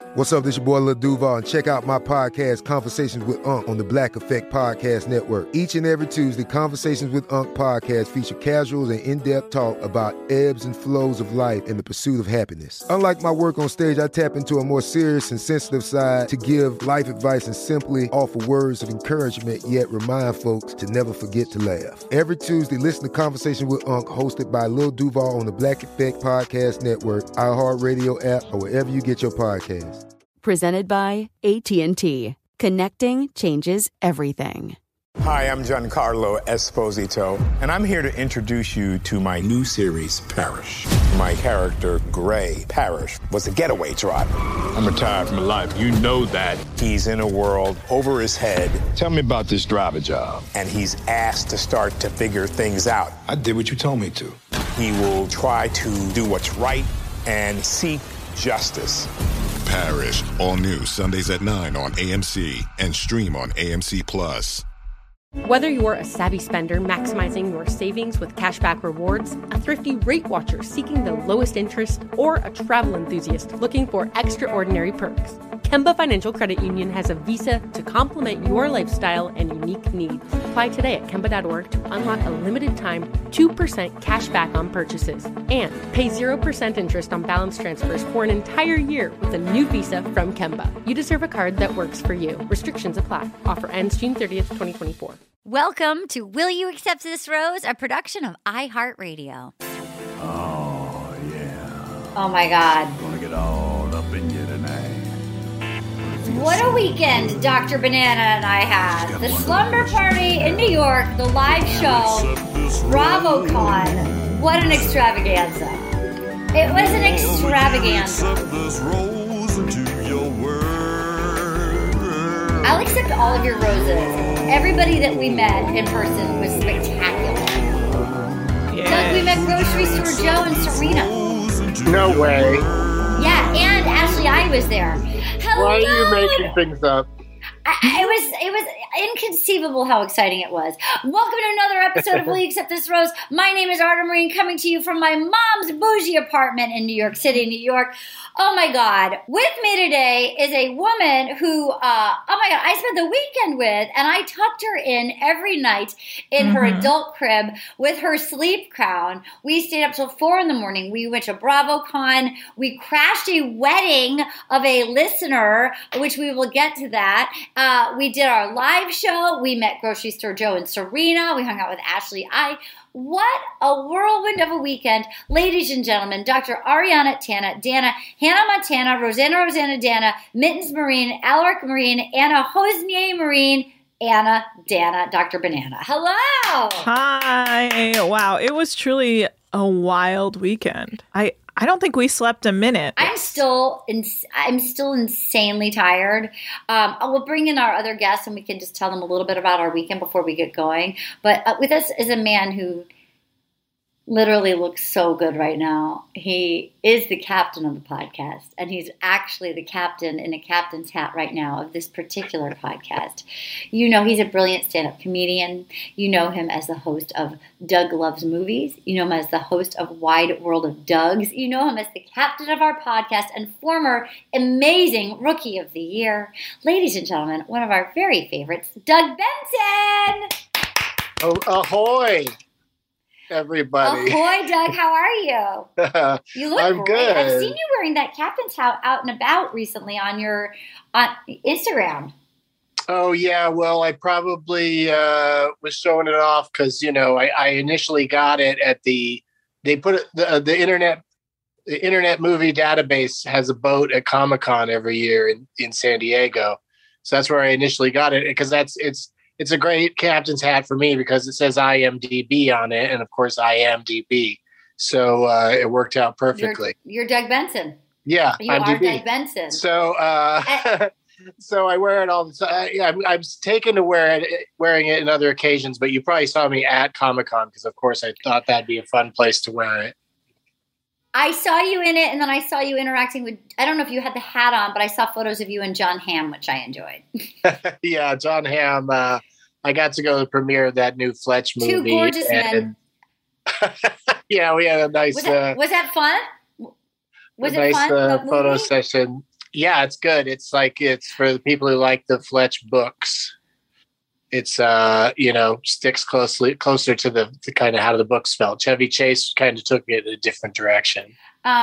What's up, this your boy Lil Duval, and check out my podcast, Conversations with Unc, on the Black Effect Podcast Network. Each and every Tuesday, Conversations with Unc podcast feature casuals and in-depth talk about ebbs and flows of life and the pursuit of happiness. Unlike my work on stage, I tap into a more serious and sensitive side to give life advice and simply offer words of encouragement, yet remind folks to never forget to laugh. Every Tuesday, listen to Conversations with Unc, hosted by Lil Duval on the Black Effect Podcast Network, iHeartRadio app, or wherever you get your podcasts. Presented by AT&T. Connecting changes everything. Hi, I'm Giancarlo Esposito, and I'm here to introduce you to my new series, Parrish. My character, Gray Parrish, was a getaway driver. I'm retired from life. You know that. He's in a world over his head. Tell me about this driver job. And he's asked to start to figure things out. I did what you told me to. He will try to do what's right and seek justice. Parrish, all new Sundays at 9 on AMC and stream on AMC Plus. Whether you're a savvy spender maximizing your savings with cashback rewards, a thrifty rate watcher seeking the lowest interest, or a travel enthusiast looking for extraordinary perks, Kemba Financial Credit Union has a visa to complement your lifestyle and unique needs. Apply today at Kemba.org to unlock a limited time 2% cash back on purchases and pay 0% interest on balance transfers for an entire year with a new visa from Kemba. You deserve a card that works for you. Restrictions apply. Offer ends June 30th, 2024. Welcome to Will You Accept This Rose, a production of iHeartRadio. Oh, yeah. Oh, my God. Gonna get all up in you tonight. What a weekend Dr. Banana and I had. The slumber party in New York, the live show, BravoCon. What an extravaganza. It was an extravaganza. I'll accept all of your roses. Everybody that we met in person was spectacular. Yeah. Doug, we met Grocery Store Joe and Serena. No way. Yeah, and Ashley I was there. Hello. Why are you making things up? It was inconceivable how exciting it was. Welcome to another episode of Will You Accept This Rose? My name is Arda Marine, coming to you from my mom's bougie apartment in New York City, New York. Oh my God. With me today is a woman who, oh my God, I spent the weekend with, and I tucked her in every night in her adult crib with her sleep crown. We stayed up till 4 a.m. We went to BravoCon. We crashed a wedding of a listener, which we will get to that. We did our live show. We met Grocery Store Joe and Serena. We hung out with Ashley I. What a whirlwind of a weekend. Ladies and gentlemen, Dr. Ariana Tana, Dana, Hannah Montana, Rosanna Dana, Mittens Marine, Alaric Marine, Anna Hosnier Marine, Anna, Dana, Dr. Banana. Hello. Hi. Wow. It was truly a wild weekend. I don't think we slept a minute. I'm still insanely tired. We'll bring in our other guests and we can just tell them a little bit about our weekend before we get going. But with us is a man who literally looks so good right now. He is the captain of the podcast, and he's actually the captain in a captain's hat right now of this particular podcast. You know he's a brilliant stand-up comedian. You know him as the host of Doug Loves Movies. You know him as the host of Wide World of Dougs. You know him as the captain of our podcast and former amazing Rookie of the Year. Ladies and gentlemen, one of our very favorites, Doug Benson! Oh, ahoy! Everybody. Ahoy, Doug. How are you? You look I'm great. good. I've seen you wearing that captain's hat out and about recently on your Instagram. Oh, yeah. Well, I probably was showing it off because, I initially got it at they put it, the Internet Movie Database has a boat at Comic-Con every year in San Diego. So that's where I initially got it because it's a great captain's hat for me because it says IMDb on it. And of course I am DB. So it worked out perfectly. You're Doug Benson. Yeah. You are Doug Benson. So, so I wear it all the time. I'm taken to wearing it in other occasions, but you probably saw me at Comic-Con because of course I thought that'd be a fun place to wear it. I saw you in it, and then I saw you interacting with, I don't know if you had the hat on, but I saw photos of you and John Hamm, which I enjoyed. Yeah, John Hamm. I got to go to the premiere of that new Fletch movie. Two gorgeous men. Yeah, we had a nice... Was that fun? Was it fun? Photo session. Yeah, it's good. It's for the people who like the Fletch books. It's sticks closer to the kind of how the books felt. Chevy Chase kind of took it in a different direction.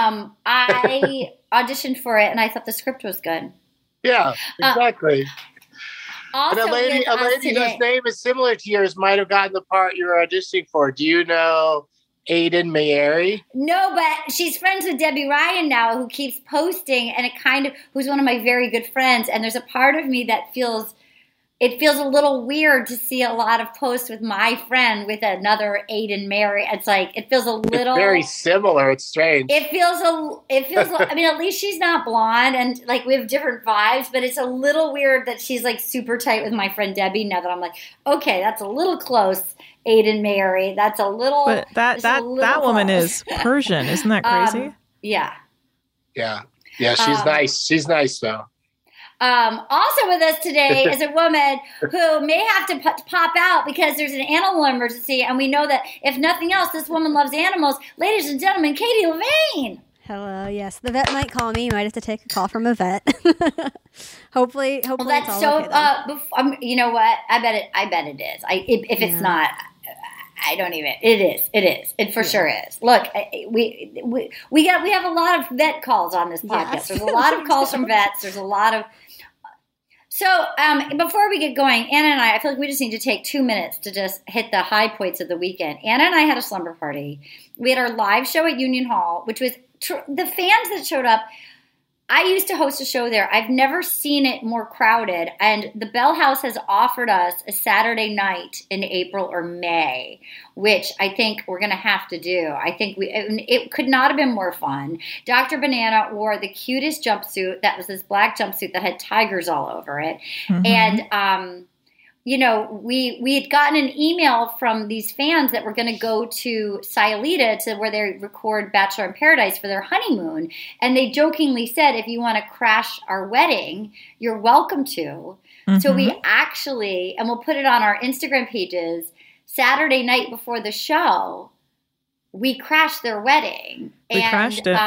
I auditioned for it and I thought the script was good. Yeah, exactly. Also, and a lady whose name is similar to yours might have gotten the part you were auditioning for. Do you know Aiden Mayeri? No, but she's friends with Debbie Ryan now, who keeps posting, and who's one of my very good friends. And there's a part of me that feels a little weird to see a lot of posts with my friend with another Aiden Mary. It's like, it feels a little... It's very similar. It's strange. It feels I mean, at least she's not blonde and like we have different vibes, but it's a little weird that she's like super tight with my friend Debbie now that I'm like, okay, that's a little close, Aiden Mary. That's a little... But that woman is Persian. Isn't that crazy? Yeah. Yeah. Yeah, she's nice. She's nice though. Also with us today is a woman who may have to pop out because there's an animal emergency, and we know that if nothing else, this woman loves animals. Ladies and gentlemen, Katie Levine. Hello. Yes, the vet might call me. You might have to take a call from a vet. hopefully. Well, that's it's all okay, you know what? I bet it is. If it's not. I don't even. It is. It for sure is. Look, we have a lot of vet calls on this podcast. Yes. There's a lot of calls from vets. There's a lot of. So before we get going, Anna and I feel like we just need to take 2 minutes to just hit the high points of the weekend. Anna and I had a slumber party. We had our live show at Union Hall, which was the fans that showed up. I used to host a show there. I've never seen it more crowded. And the Bell House has offered us a Saturday night in April or May, which I think we're going to have to do. I think it could not have been more fun. Dr. Banana wore the cutest jumpsuit. That was this black jumpsuit that had tigers all over it. Mm-hmm. And, we had gotten an email from these fans that were going to go to Sayulita to where they record Bachelor in Paradise for their honeymoon. And they jokingly said, if you want to crash our wedding, you're welcome to. Mm-hmm. So we actually, and we'll put it on our Instagram pages, Saturday night before the show, we crashed their wedding. We crashed it.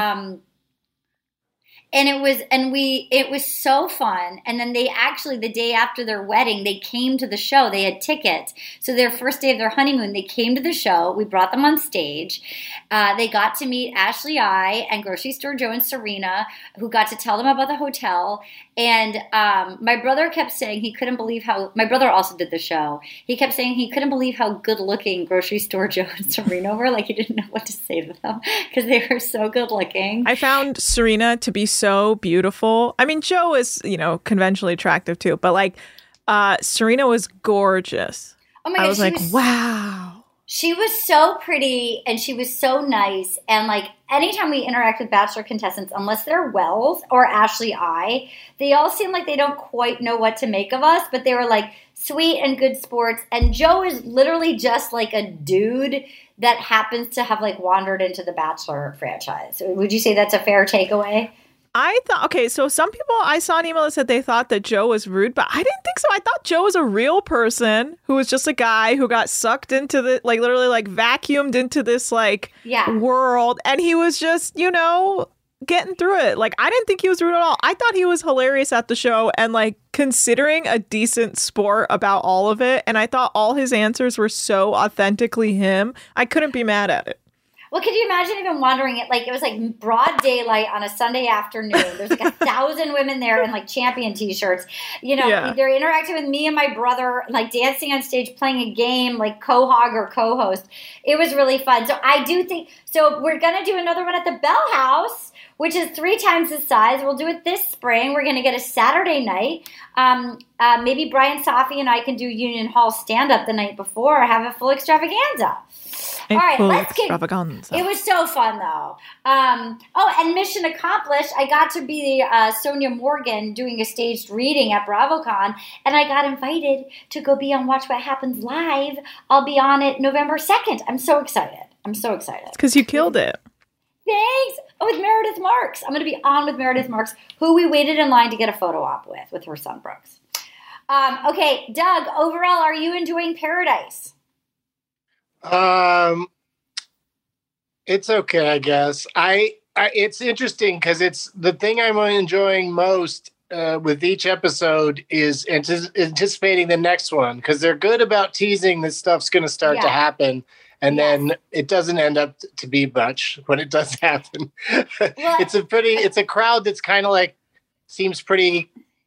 And it was so fun. And then they actually, the day after their wedding, they came to the show. They had tickets. So their first day of their honeymoon, they came to the show. We brought them on stage. They got to meet Ashley I and Grocery Store Joe and Serena, who got to tell them about the hotel. And my brother kept saying he couldn't believe my brother also did the show. He kept saying he couldn't believe how good looking Grocery Store Joe and Serena were. Like he didn't know what to say to them because they were so good looking. I found Serena to be so beautiful. I mean, Joe is, conventionally attractive too, but like Serena was gorgeous. Oh my God, I was like, wow. She was so pretty and she was so nice. And like anytime we interact with Bachelor contestants, unless they're Wells or Ashley I, they all seem like they don't quite know what to make of us, but they were like sweet and good sports. And Joe is literally just like a dude that happens to have like wandered into the Bachelor franchise. Would you say that's a fair takeaway? I thought, okay, so some people, I saw an email that said they thought that Joe was rude, but I didn't think so. I thought Joe was a real person who was just a guy who got sucked into the, like literally like vacuumed into this world. And he was just, getting through it. Like, I didn't think he was rude at all. I thought he was hilarious at the show and like considering a decent sport about all of it. And I thought all his answers were so authentically him. I couldn't be mad at it. Well, could you imagine even wandering it? Like, it was like broad daylight on a Sunday afternoon. There's like 1,000 women there in like champion t-shirts. They're interacting with me and my brother, like dancing on stage, playing a game, like co-hog or co-host. It was really fun. So I do think, we're going to do another one at the Bell House, which is 3 times the size. We'll do it this spring. We're going to get a Saturday night. Maybe Brian Safi and I can do Union Hall stand-up the night before or have a full extravaganza. All right, let's get. It was so fun, though. And mission accomplished. I got to be Sonia Morgan doing a staged reading at BravoCon, and I got invited to go be on Watch What Happens Live. I'll be on it November 2nd. I'm so excited. It's because you killed it. Thanks. With Meredith Marks. I'm going to be on with Meredith Marks, who we waited in line to get a photo op with her son Brooks. Okay, Doug, overall, are you enjoying Paradise? It's okay, I guess. It's interesting because it's the thing I'm enjoying most with each episode is anticipating the next one, because they're good about teasing that stuff's going to start to happen. And then it doesn't end up to be much when it does happen. It's a crowd that's kind of like, seems pretty,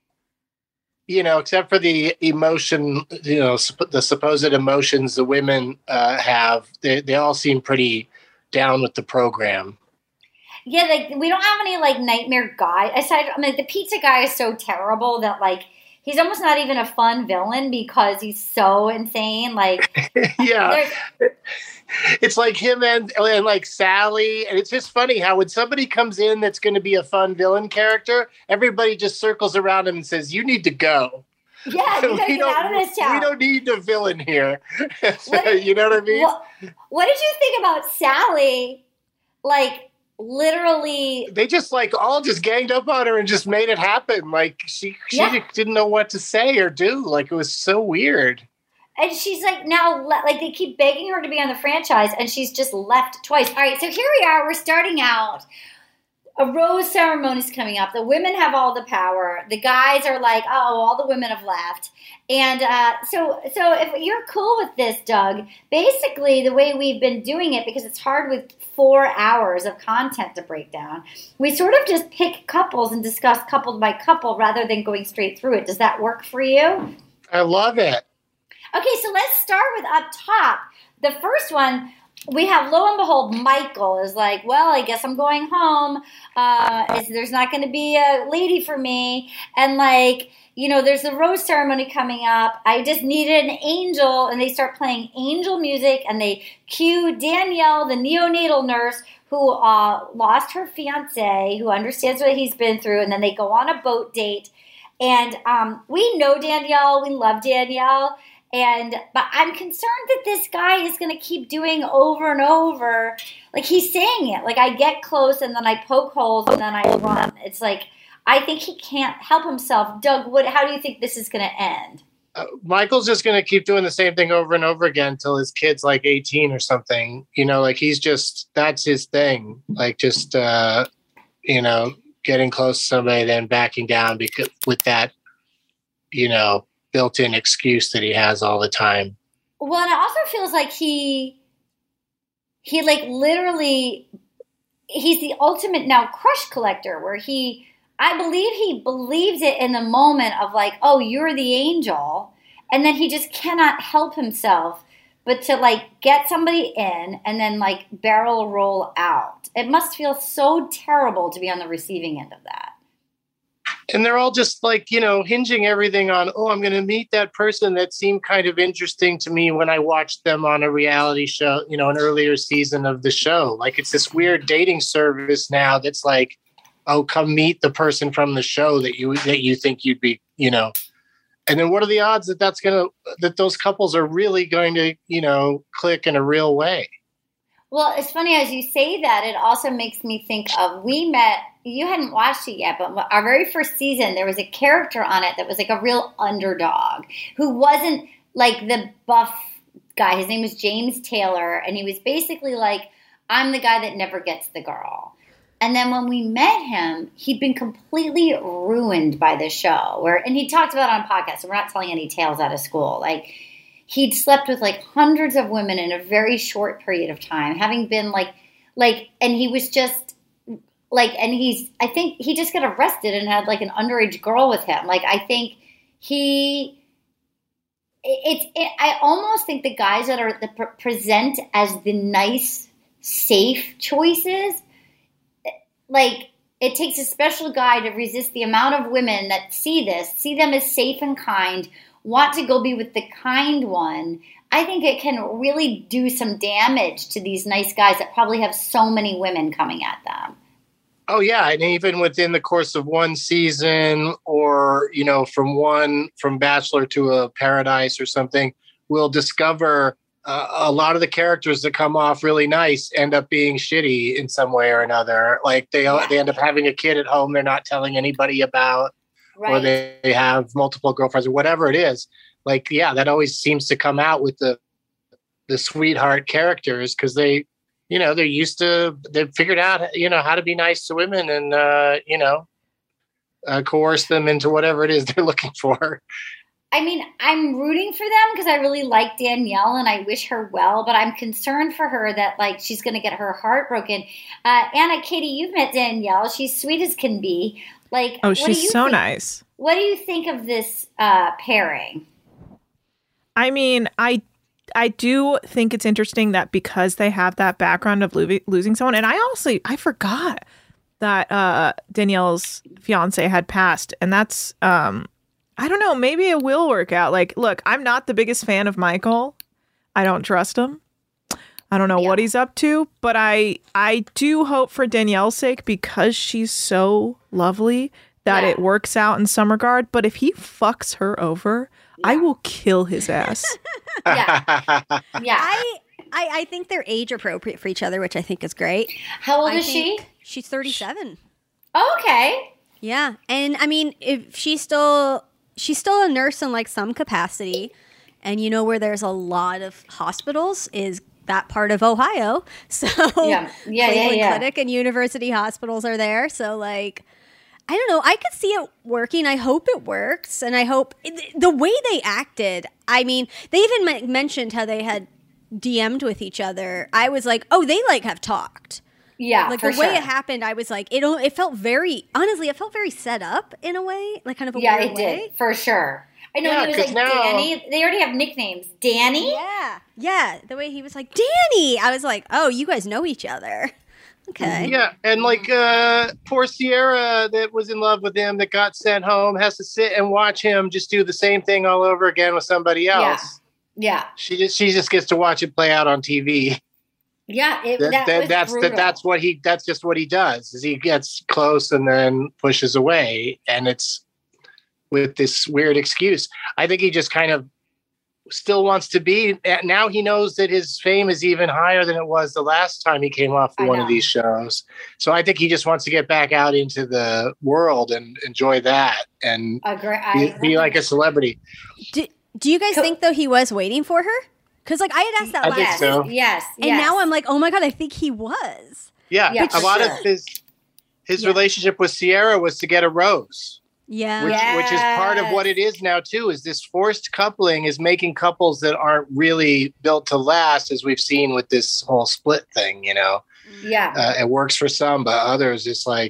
except for the emotion, the supposed emotions the women have, they all seem pretty down with the program. Yeah, like we don't have any like nightmare guy. The pizza guy is so terrible that like he's almost not even a fun villain because he's so insane. Like, yeah, it's like him and like Sally, and it's just funny how when somebody comes in that's going to be a fun villain character, everybody just circles around him and says, "You need to go." Yeah, you gotta get out of this town. We don't need a villain here. You know what I mean? What did you think about Sally? Like, literally, they just like all just ganged up on her and just made it happen. Like she didn't know what to say or do. Like it was so weird. And she's like now, like they keep begging her to be on the franchise, and she's just left twice. All right, so here we are. We're starting out. A rose ceremony is coming up. The women have all the power. The guys are like, oh, all the women have left. And so if you're cool with this, Doug, basically the way we've been doing it, because it's hard with 4 hours of content to break down, we sort of just pick couples and discuss couple by couple rather than going straight through it. Does that work for you? I love it. Okay, so let's start with up top. The first one, we have, lo and behold, Michael is like, well, I guess I'm going home. There's not going to be a lady for me. And like, there's the rose ceremony coming up. I just needed an angel. And they start playing angel music. And they cue Danielle, the neonatal nurse, who lost her fiance, who understands what he's been through. And then they go on a boat date. And we know Danielle. We love Danielle. But I'm concerned that this guy is going to keep doing over and over. Like, he's saying it. Like, I get close, and then I poke holes, and then I run. It's like, I think he can't help himself. Doug, how do you think this is going to end? Michael's just going to keep doing the same thing over and over again until his kid's like 18 or something. Like, that's his thing. Like, just, getting close to somebody, then backing down because with that, built-in excuse that he has all the time. Well, and it also feels like he like literally, he's the ultimate now crush collector, where I believe he believes it in the moment of like, oh, you're the angel. And then he just cannot help himself but to like get somebody in and then like barrel roll out. It must feel so terrible to be on the receiving end of that. And they're all just like, hinging everything on, oh, I'm going to meet that person that seemed kind of interesting to me when I watched them on a reality show, an earlier season of the show. Like, it's this weird dating service now that's like, oh, come meet the person from the show that you think you'd be, And then what are the odds that those couples are really going to, click in a real way? Well, it's funny as you say that, it also makes me think of, you hadn't watched it yet, but our very first season, there was a character on it that was like a real underdog who wasn't like the buff guy. His name was James Taylor. And he was basically like, I'm the guy that never gets the girl. And then when we met him, he'd been completely ruined by the show. And he talked about it on podcasts, so we're not telling any tales out of school. Like, he'd slept with like hundreds of women in a very short period of time, having been and he was just like, and I think he just got arrested and had like an underage girl with him. Like, I think I almost think the guys that present as the nice, safe choices, like, it takes a special guy to resist the amount of women that see them as safe and kind, want to go be with the kind one. I think it can really do some damage to these nice guys that probably have so many women coming at them. Oh, yeah. And even within the course of one season or, from Bachelor to a Paradise or something, we'll discover a lot of the characters that come off really nice end up being shitty in some way or another. Like they end up having a kid at home they're not telling anybody about. Right. Or they have multiple girlfriends or whatever it is. Like, yeah, that always seems to come out with the sweetheart characters because they they've figured out, how to be nice to women and, coerce them into whatever it is they're looking for. I mean, I'm rooting for them because I really like Danielle and I wish her well, but I'm concerned for her that like she's going to get her heart broken. Anna, Katie, you've met Danielle. She's sweet as can be. Like, she's so nice. What do you think of this pairing? I mean, I do think it's interesting that because they have that background of losing someone, and I forgot that Danielle's fiance had passed, and that's I don't know, maybe it will work out. Like, look, I'm not the biggest fan of Michael. I don't trust him. I don't know what he's up to, but I do hope for Danielle's sake, because she's so lovely, that it works out in some regard. But if he fucks her over, I will kill his ass. I think they're age appropriate for each other, which I think is great. How old is she? She's 37. Oh, okay. Yeah. And I mean, if she's still a nurse in like some capacity, and where there's a lot of hospitals is that part of Ohio. So Cleveland Clinic and University hospitals are there. So like, I don't know. I could see it working. I hope it works. And I hope the way they acted, I mean, they even mentioned how they had DM'd with each other. I was like, oh, they like have talked. Yeah, like the way it happened, I was like, it felt very, honestly, it felt very set up in a way, like kind of a weird way. Did, for sure. I know he was like Danny. They already have nicknames. Danny? Yeah. The way he was like, Danny! I was like, oh, you guys know each other. Okay. Yeah, and like poor Sierra that was in love with him that got sent home has to sit and watch him just do the same thing all over again with somebody else. Yeah. She just gets to watch it play out on TV. Yeah, that's just what he does. Is he gets close and then pushes away, and it's with this weird excuse. I think he just kind of still wants to be. Now he knows that his fame is even higher than it was the last time he came off one of these shows. So I think he just wants to get back out into the world and enjoy that and be like a celebrity. Do you guys think though he was waiting for her? Because, like, I had asked that last. So. Yes. And now I'm like, oh my God, I think he was. Yeah. A lot of his relationship with Sierra was to get a rose. Yeah. Which is part of what it is now, too, is this forced coupling is making couples that aren't really built to last, as we've seen with this whole split thing, Yeah. It works for some, but others, it's like,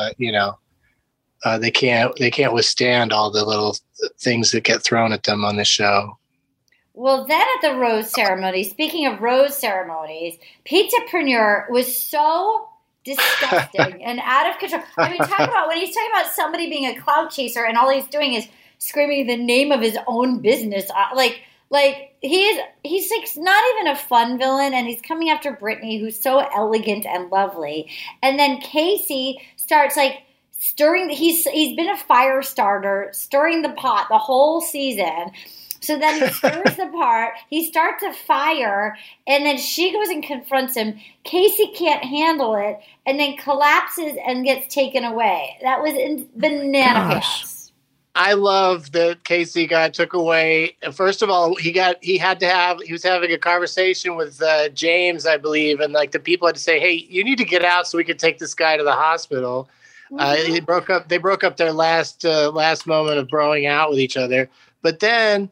they can't withstand all the little things that get thrown at them on this show. Well, then at the rose ceremony, speaking of rose ceremonies, Pizzapreneur was so disgusting and out of control. I mean, when he's talking about somebody being a clout chaser and all he's doing is screaming the name of his own business. Like he's like not even a fun villain, and he's coming after Brittany, who's so elegant and lovely. And then Casey starts like stirring. He's been a fire starter, stirring the pot the whole season. So then he stirs the pot, he starts a fire, and then she goes and confronts him. Casey can't handle it, and then collapses and gets taken away. That was in banana pants. I love that Casey got took away. First of all, he was having a conversation with James, I believe, and like the people had to say, "Hey, you need to get out so we can take this guy to the hospital." Mm-hmm. They broke up their last moment of broing out with each other, but then.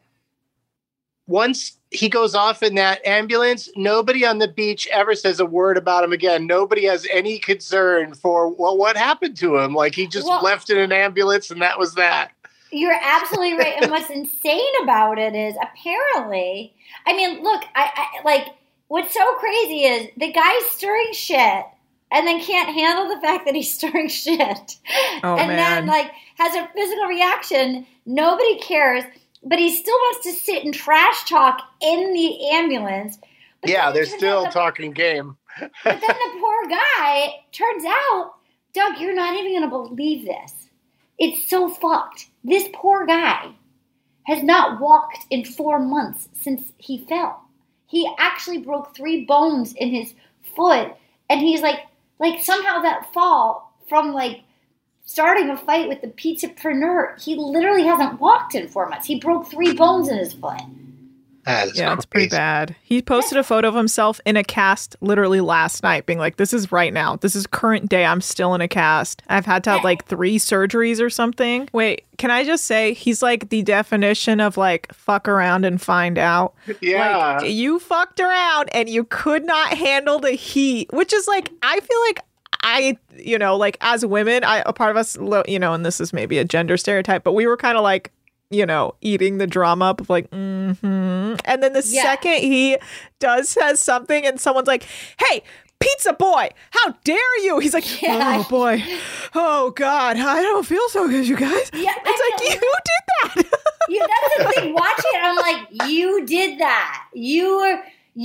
Once he goes off in that ambulance, nobody on the beach ever says a word about him again. Nobody has any concern for what happened to him. Like he just left in an ambulance and that was that. You're absolutely right. And what's insane about it is apparently, I mean, look, I like what's so crazy is the guy's stirring shit and then can't handle the fact that he's stirring shit. Then like has a physical reaction. Nobody cares. But he still wants to sit and trash talk in the ambulance. But they're still talking game. But then the poor guy, turns out, Doug, you're not even going to believe this. It's so fucked. This poor guy has not walked in 4 months since he fell. He actually broke 3 bones in his foot. And he's like somehow that fall from like, starting a fight with the Pizzapreneur, he literally hasn't walked in 4 months. He broke 3 bones in his foot. It's pretty bad. He posted a photo of himself in a cast literally last night, being like, this is right now. This is current day. I'm still in a cast. I've had to have like 3 surgeries or something. Wait, can I just say he's like the definition of like fuck around and find out. Yeah. Like, you fucked around and you could not handle the heat, which is like, I feel like like as women, a part of us, and this is maybe a gender stereotype, but we were kind of like, eating the drama up of like, and then the second he says something and someone's like, hey, pizza boy, how dare you? He's like, oh boy, oh God, I don't feel so good, you guys. Yeah, it's like, you did that. Yeah, that's the thing. Watching it, I'm like, you did that. You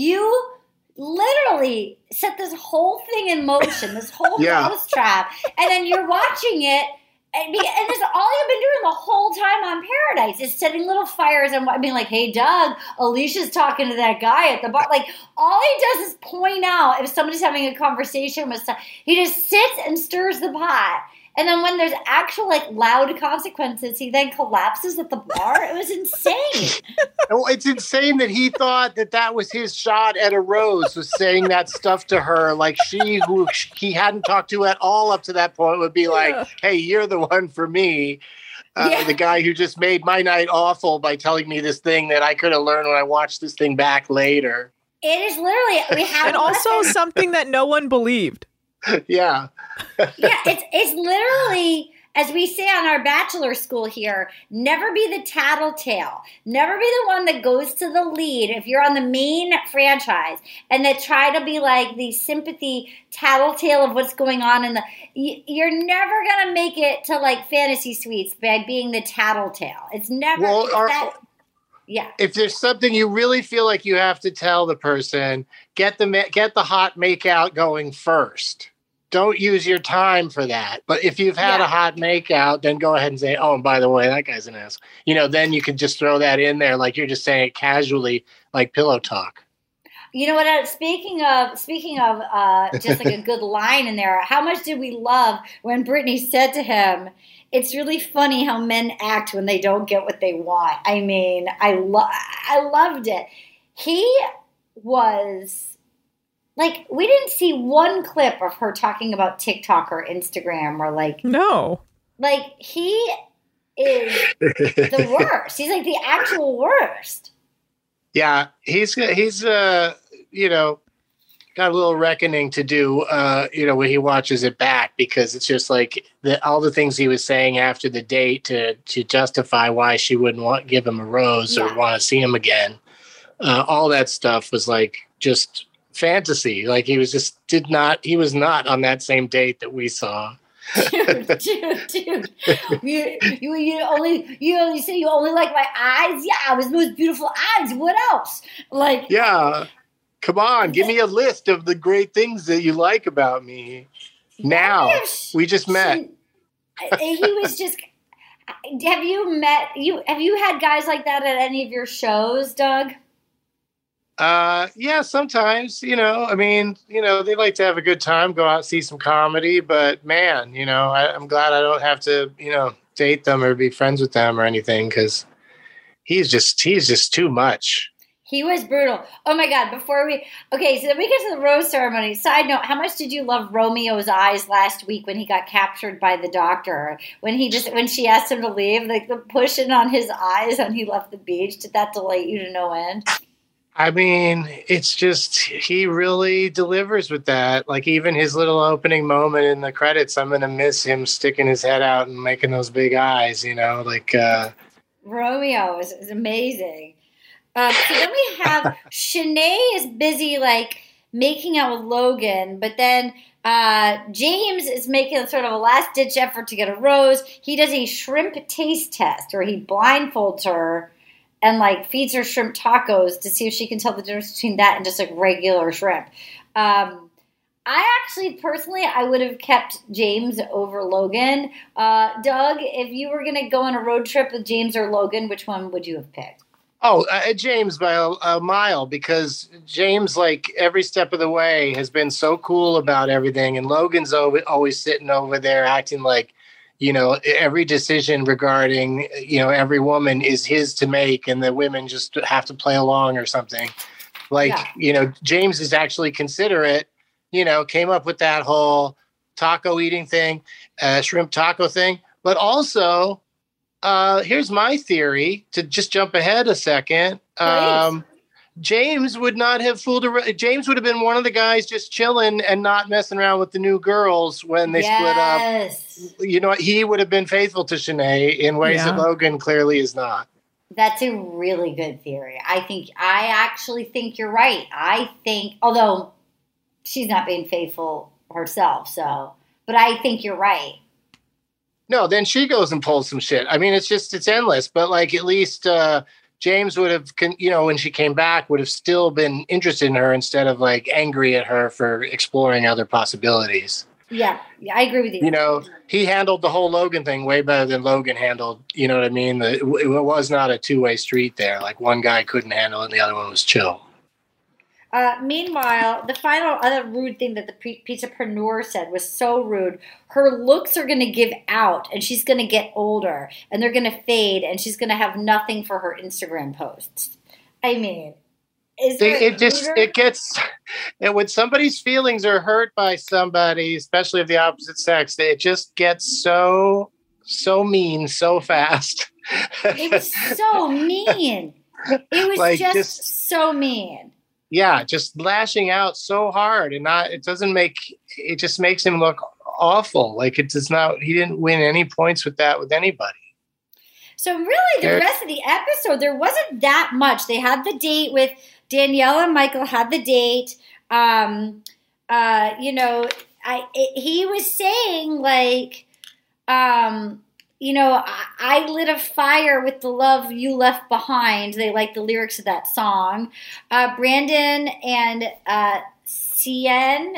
literally set this whole thing in motion, this whole mousetrap, and then you're watching it. And this is all you've been doing the whole time on Paradise is setting little fires and being like, hey, Doug, Alicia's talking to that guy at the bar. Like, all he does is point out if somebody's having a conversation with someone. He just sits and stirs the pot. And then when there's actual, like, loud consequences, he then collapses at the bar. It was insane. It's insane that he thought that was his shot at a rose, was saying that stuff to her. Like, who he hadn't talked to at all up to that point, would be like, hey, you're the one for me. The guy who just made my night awful by telling me this thing that I could have learned when I watched this thing back later. It is literally, and also something that no one believed. Yeah. It's literally, as we say on our bachelor school here, never be the tattletale. Never be the one that goes to the lead if you're on the main franchise and that try to be like the sympathy tattletale of what's going on in you're never going to make it to like fantasy suites by being the tattletale. It's never If there's something you really feel like you have to tell the person, get the hot makeout going first. Don't use your time for that. But if you've had a hot makeout, then go ahead and say, oh, and by the way, that guy's an ass. Then you can just throw that in there like you're just saying it casually, like pillow talk. You know what? Speaking of, just like a good line in there. How much did we love when Brittany said to him, "It's really funny how men act when they don't get what they want." I mean, I loved it. He was like, we didn't see one clip of her talking about TikTok or Instagram or like, no, like he is the worst. He's like the actual worst. Yeah, he's got a little reckoning to do, when he watches it back, because it's just like all the things he was saying after the date to justify why she wouldn't give him a rose or want to see him again. All that stuff was like just fantasy. Like he was not on that same date that we saw. Dude. You only say you only like my eyes? Yeah, it was the most beautiful eyes. What else? Like, yeah. Come on, give me a list of the great things that you like about me. Now, we just met. He was just. Have you had guys like that at any of your shows, Doug? Yeah, sometimes, they like to have a good time, go out, see some comedy, but man, I'm glad I don't have to, date them or be friends with them or anything, because he's just too much. He was brutal. Oh my God. So then we get to the rose ceremony. Side note, how much did you love Romeo's eyes last week when he got captured by the doctor? When she asked him to leave, like the pushing on his eyes when he left the beach, did that delight you to no end? I mean, it's just, he really delivers with that. Like even his little opening moment in the credits, I'm going to miss him sticking his head out and making those big eyes, Romeo is amazing. So then we have Shanae is busy like making out with Logan, but then James is making sort of a last ditch effort to get a rose. He does a shrimp taste test where he blindfolds her and like feeds her shrimp tacos to see if she can tell the difference between that and just like regular shrimp. I actually personally I would have kept James over Logan. Doug, if you were going to go on a road trip with James or Logan, which one would you have picked? Oh, James by a mile, because James, like every step of the way, has been so cool about everything, and Logan's always sitting over there acting like, every decision regarding, every woman is his to make, and the women just have to play along or something. Like, James is actually considerate, came up with that whole taco eating thing, shrimp taco thing. But also, here's my theory, to just jump ahead a second. James would not have fooled around. James would have been one of the guys just chilling and not messing around with the new girls when they split up. He would have been faithful to Shanae in ways that Logan clearly is not. That's a really good theory. I actually think you're right. I think, although she's not being faithful herself, but I think you're right. No, then she goes and pulls some shit. I mean, it's endless, but like at least James would have, when she came back, would have still been interested in her instead of like angry at her for exploring other possibilities. Yeah, I agree with you. He handled the whole Logan thing way better than Logan handled, you know what I mean? It was not a two-way street there. Like one guy couldn't handle it and the other one was chill. Meanwhile, the final other rude thing that the pizzapreneur said was so rude. Her looks are going to give out, and she's going to get older, and they're going to fade, and she's going to have nothing for her Instagram posts. I mean, when somebody's feelings are hurt by somebody, especially of the opposite sex, it just gets so mean so fast. It was so mean. It was just so mean. Yeah, just lashing out so hard, and it just makes him look awful. Like it does not. He didn't win any points with that with anybody. So really, the rest of the episode, there wasn't that much. They had the date with Danielle and Michael. Had the date. He was saying like, I lit a fire with the love you left behind. They like the lyrics of that song. Brandon and Cien,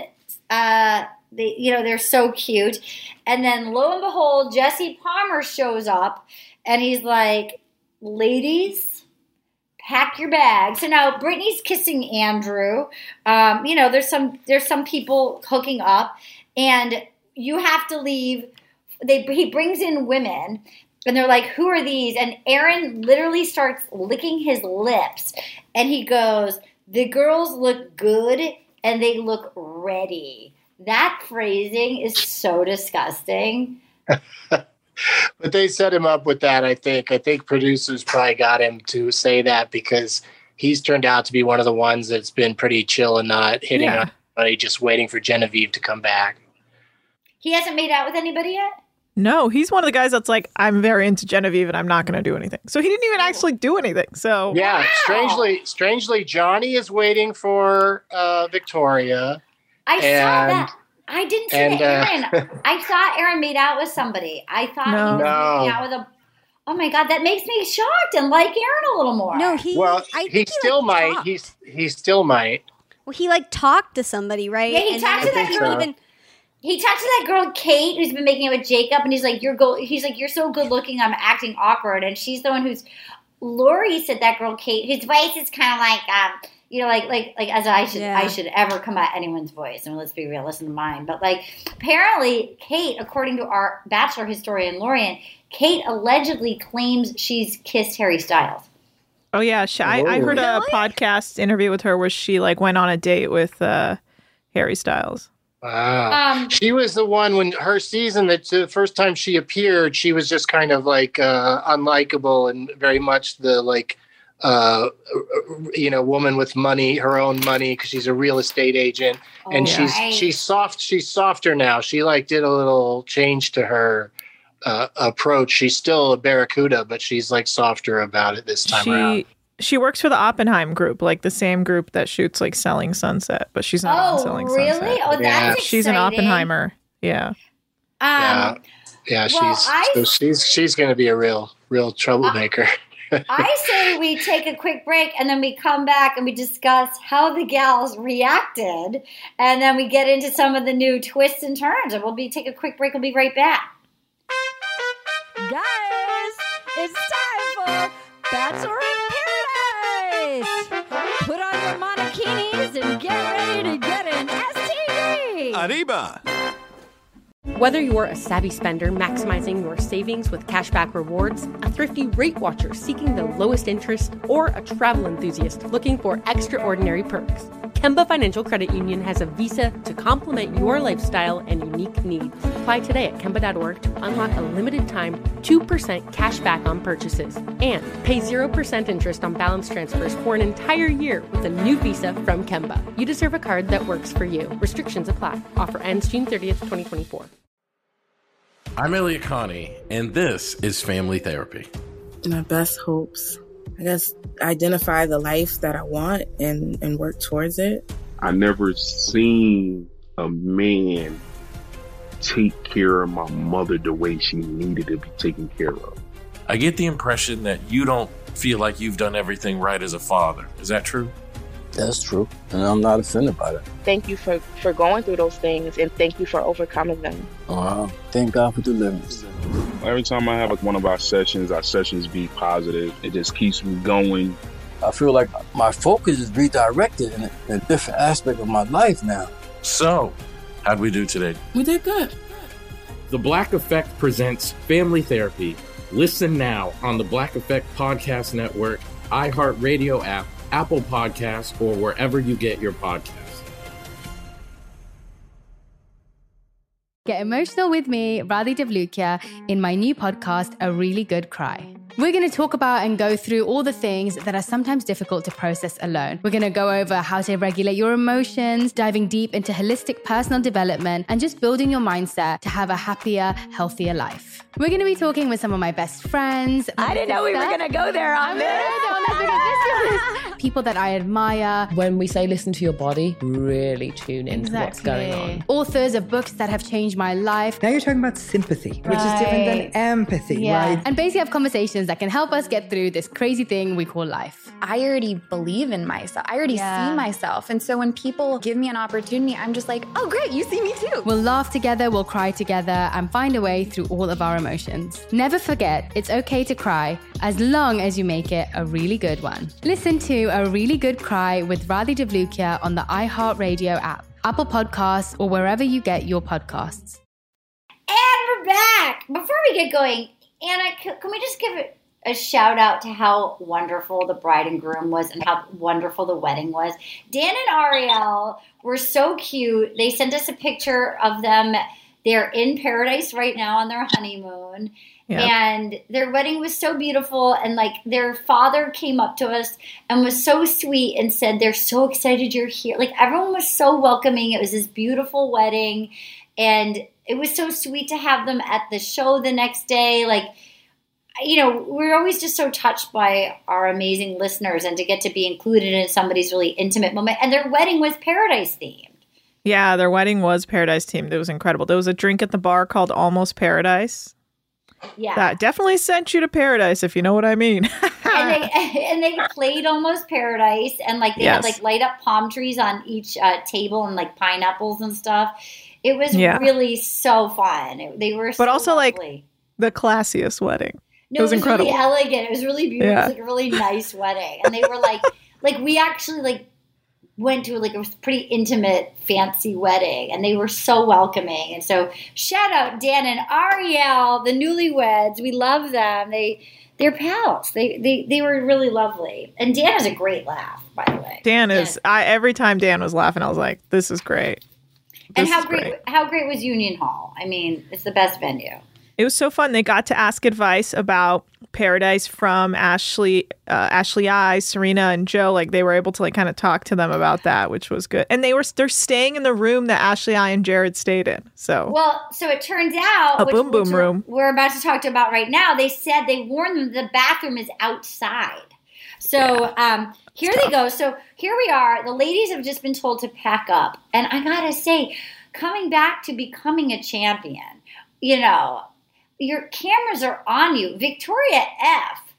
they're so cute. And then lo and behold, Jesse Palmer shows up and he's like, ladies, pack your bags. So now Brittany's kissing Andrew. There's some people hooking up and you have to leave. He brings in women, and they're like, who are these? And Aaron literally starts licking his lips, and he goes, the girls look good, and they look ready. That phrasing is so disgusting. But they set him up with that, I think. I think producers probably got him to say that because he's turned out to be one of the ones that's been pretty chill and not hitting on anybody, just waiting for Genevieve to come back. He hasn't made out with anybody yet? No, he's one of the guys that's like, I'm very into Genevieve and I'm not going to do anything. So he didn't even actually do anything. So yeah, wow. Strangely, Johnny is waiting for Victoria. I saw that. I didn't see Aaron. I thought Aaron made out with somebody. I thought he was making out with a. Oh my God, that makes me shocked and like Aaron a little more. No, he still might. Talked. He still might. Well, he talked to somebody, right? Yeah, he talked to that girl. He talked to that girl Kate, who's been making it with Jacob, and he's like, you're so good looking, I'm acting awkward, and she's the one who's. Lori said that girl Kate, whose voice is kind of like, as I should ever come at anyone's voice. I mean, let's be real, listen to mine. But apparently, Kate, according to our Bachelor historian Lorian, Kate allegedly claims she's kissed Harry Styles. Oh yeah, I heard a podcast interview with her where she went on a date with Harry Styles. Wow. She was the one when her season that the first time she appeared, she was just kind of unlikable and very much the woman with money, her own money, because she's a real estate agent. And she's softer now. She did a little change to her approach. She's still a barracuda, but she's softer about it this time around. She works for the Oppenheim group, the same group that shoots Selling Sunset, but she's not on Selling really? Sunset. Oh, really? That's exciting. She's an Oppenheimer. Yeah. She's going to be a real troublemaker. I say we take a quick break and then we come back and we discuss how the gals reacted, and then we get into some of the new twists and turns. And take a quick break. We'll be right back. Guys, it's time for Bachelor in Paradise! Put on your monokinis and get ready to get an STD! Arriba! Whether you're a savvy spender maximizing your savings with cashback rewards, a thrifty rate watcher seeking the lowest interest, or a travel enthusiast looking for extraordinary perks, Kemba Financial Credit Union has a visa to complement your lifestyle and unique needs. Apply today at Kemba.org to unlock a limited time 2% cash back on purchases and pay 0% interest on balance transfers for an entire year with a new visa from Kemba. You deserve a card that works for you. Restrictions apply. Offer ends June 30th, 2024. I'm Elliot Connie, and this is Family Therapy. My best hopes, I guess, identify the life that I want and work towards it. I never seen a man take care of my mother the way she needed to be taken care of. I get the impression that you don't feel like you've done everything right as a father. Is that true? That's true, and I'm not offended by that. Thank you for going through those things, and thank you for overcoming them. Wow. Thank God for deliverance. Every time I have one of our sessions be positive. It just keeps me going. I feel like my focus is redirected in a different aspect of my life now. So, how'd we do today? We did good. The Black Effect presents Family Therapy. Listen now on the Black Effect Podcast Network, iHeartRadio app, Apple Podcasts, or wherever you get your podcasts. Get emotional with me, Radhi Devlukia, in my new podcast, A Really Good Cry. We're going to talk about and go through all the things that are sometimes difficult to process alone. We're going to go over how to regulate your emotions, diving deep into holistic personal development, and just building your mindset to have a happier, healthier life. We're going to be talking with some of my best friends. I didn't know we were going to go there on this. People that I admire. When we say listen to your body, really tune into what's going on. Authors of books that have changed my life. Now you're talking about sympathy, which is different than empathy, right? And basically have conversations that can help us get through this crazy thing we call life. I already believe in myself. I already see myself. And so when people give me an opportunity, I'm just like, oh, great, you see me too. We'll laugh together, we'll cry together, and find a way through all of our emotions. Never forget, it's okay to cry, as long as you make it a really good one. Listen to A Really Good Cry with Radhi Devlukia on the iHeartRadio app, Apple Podcasts, or wherever you get your podcasts. And we're back. Before we get going, Anna, can we just give a shout out to how wonderful the bride and groom was and how wonderful the wedding was? Dan and Ariel were so cute. They sent us a picture of them. They're in paradise right now on their honeymoon. Yep. And their wedding was so beautiful. And like their father came up to us and was so sweet and said, they're so excited you're here. Like everyone was so welcoming. It was this beautiful wedding. And it was so sweet to have them at the show the next day. Like, you know, we're always just so touched by our amazing listeners and to get to be included in somebody's really intimate moment. And their wedding was paradise themed. Yeah, their wedding was paradise themed. It was incredible. There was a drink at the bar called Almost Paradise. Yeah. That definitely sent you to paradise, if you know what I mean. and they played Almost Paradise, and like they had like light up palm trees on each table and like pineapples and stuff. It was really so fun. They were, but also lovely. Like the classiest wedding. No, it was incredible. Really elegant. It was really beautiful. Yeah. It was like a really nice wedding, and they were like we actually like went to like a pretty intimate, fancy wedding, and they were so welcoming. And so shout out Dan and Ariel, the newlyweds. We love them. They're pals. They were really lovely. And Dan has a great laugh, by the way. Dan is every time Dan was laughing, I was like, this is great. And how great was Union Hall? I mean, it's the best venue. It was so fun. They got to ask advice about Paradise from Ashley I, Serena, and Joe. Like they were able to like kind of talk to them about that, which was good. And they're staying in the room that Ashley I and Jared stayed in. So it turns out boom room we're about to talk about right now. They said they warned them the bathroom is outside. So here they go. So here we are. The ladies have just been told to pack up, and I gotta say, coming back to becoming a champion, you know. Your cameras are on you. Victoria F.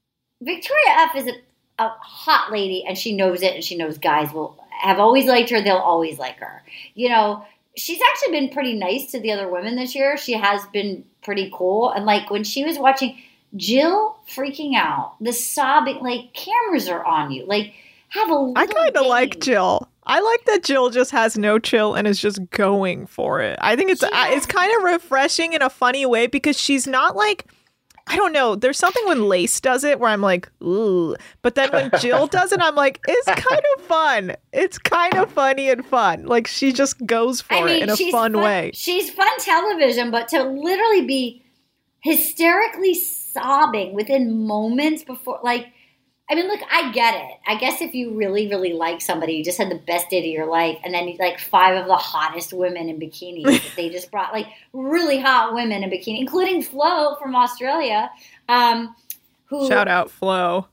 is a hot lady, and she knows it, and she knows guys have always liked her. They'll always like her. You know, she's actually been pretty nice to the other women this year. She has been pretty cool. And, like, when she was watching Jill freaking out, the sobbing, like, cameras are on you. Like, have a little I kind of like Jill. I like that Jill just has no chill and is just going for it. I think it's kind of refreshing in a funny way because she's not like, I don't know. There's something when Lace does it where I'm like, ooh. But then when Jill does it, I'm like, it's kind of fun. It's kind of funny and fun. Like, she just goes for it in a fun way. She's fun television, but to literally be hysterically sobbing within moments before, like, I mean, look, I get it. I guess if you really, really like somebody, you just had the best day of your life, and then you like 5 of the hottest women in bikinis that they just brought, like really hot women in bikini, including Flo from Australia. Who shout out Flo.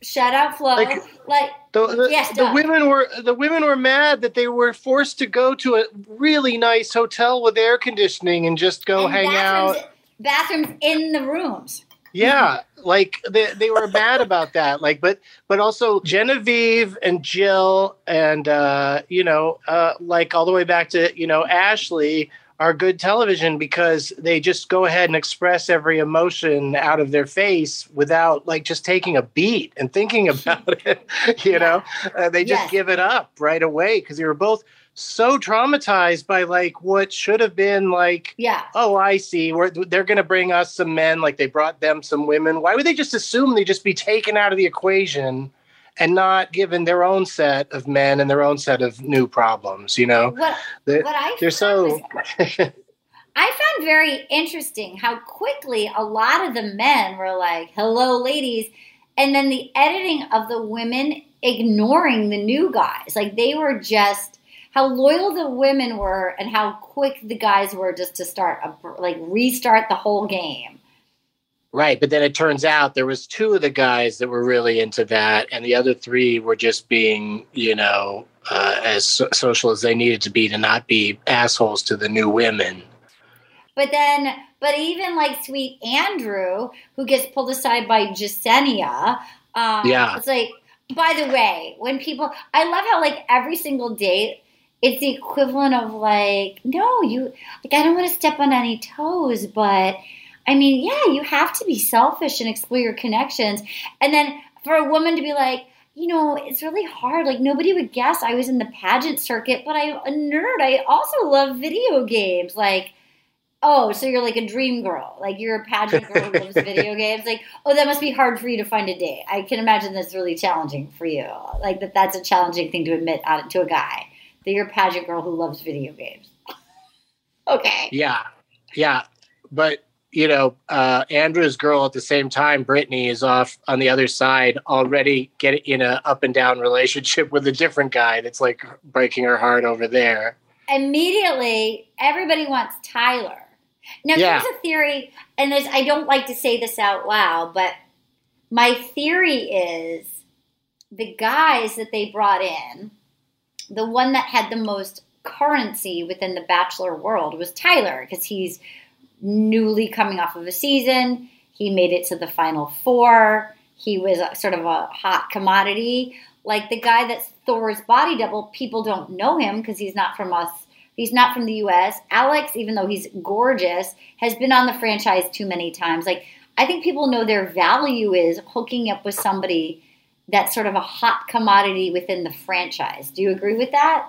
The women were mad that they were forced to go to a really nice hotel with air conditioning and just go hang out. Bathrooms in the rooms. Yeah, like they were mad about that. Like, but also Genevieve and Jill and like all the way back to Ashley are good television because they just go ahead and express every emotion out of their face without like just taking a beat and thinking about it. They just give it up right away because they were both so traumatized by like what should have been like, oh, I see. They're going to bring us some men, like they brought them some women. Why would they just assume they'd just be taken out of the equation and not given their own set of men and their own set of new problems? I found very interesting how quickly a lot of the men were like, hello, ladies. And then the editing of the women ignoring the new guys. Like they were just... how loyal the women were and how quick the guys were just to restart the whole game. Right. But then it turns out there was 2 of the guys that were really into that. And the other 3 were just being, as social as they needed to be to not be assholes to the new women. But even like sweet Andrew, who gets pulled aside by Jasenia. It's like, by the way, I love how like every single date, it's the equivalent of like, no, I don't want to step on any toes, but I mean, yeah, you have to be selfish and explore your connections. And then for a woman to be like, it's really hard. Like nobody would guess I was in the pageant circuit, but I'm a nerd. I also love video games. Like, oh, so you're like a dream girl. Like you're a pageant girl who loves video games. Like, oh, that must be hard for you to find a date. I can imagine that's really challenging for you. Like that's a challenging thing to admit to a guy. That you're a pageant girl who loves video games. Okay. Yeah. But, Andrew's girl at the same time, Brittany, is off on the other side already getting in an up and down relationship with a different guy that's like breaking her heart over there. Immediately, everybody wants Tyler. Now, here's a theory, and I don't like to say this out loud, but my theory is the guys that they brought in, the one that had the most currency within the Bachelor world was Tyler because he's newly coming off of a season. He made it to the Final 4. He was sort of a hot commodity. Like the guy that's Thor's body double, people don't know him because he's not from us. He's not from the U.S. Alex, even though he's gorgeous, has been on the franchise too many times. Like I think people know their value is hooking up with somebody that's sort of a hot commodity within the franchise. Do you agree with that?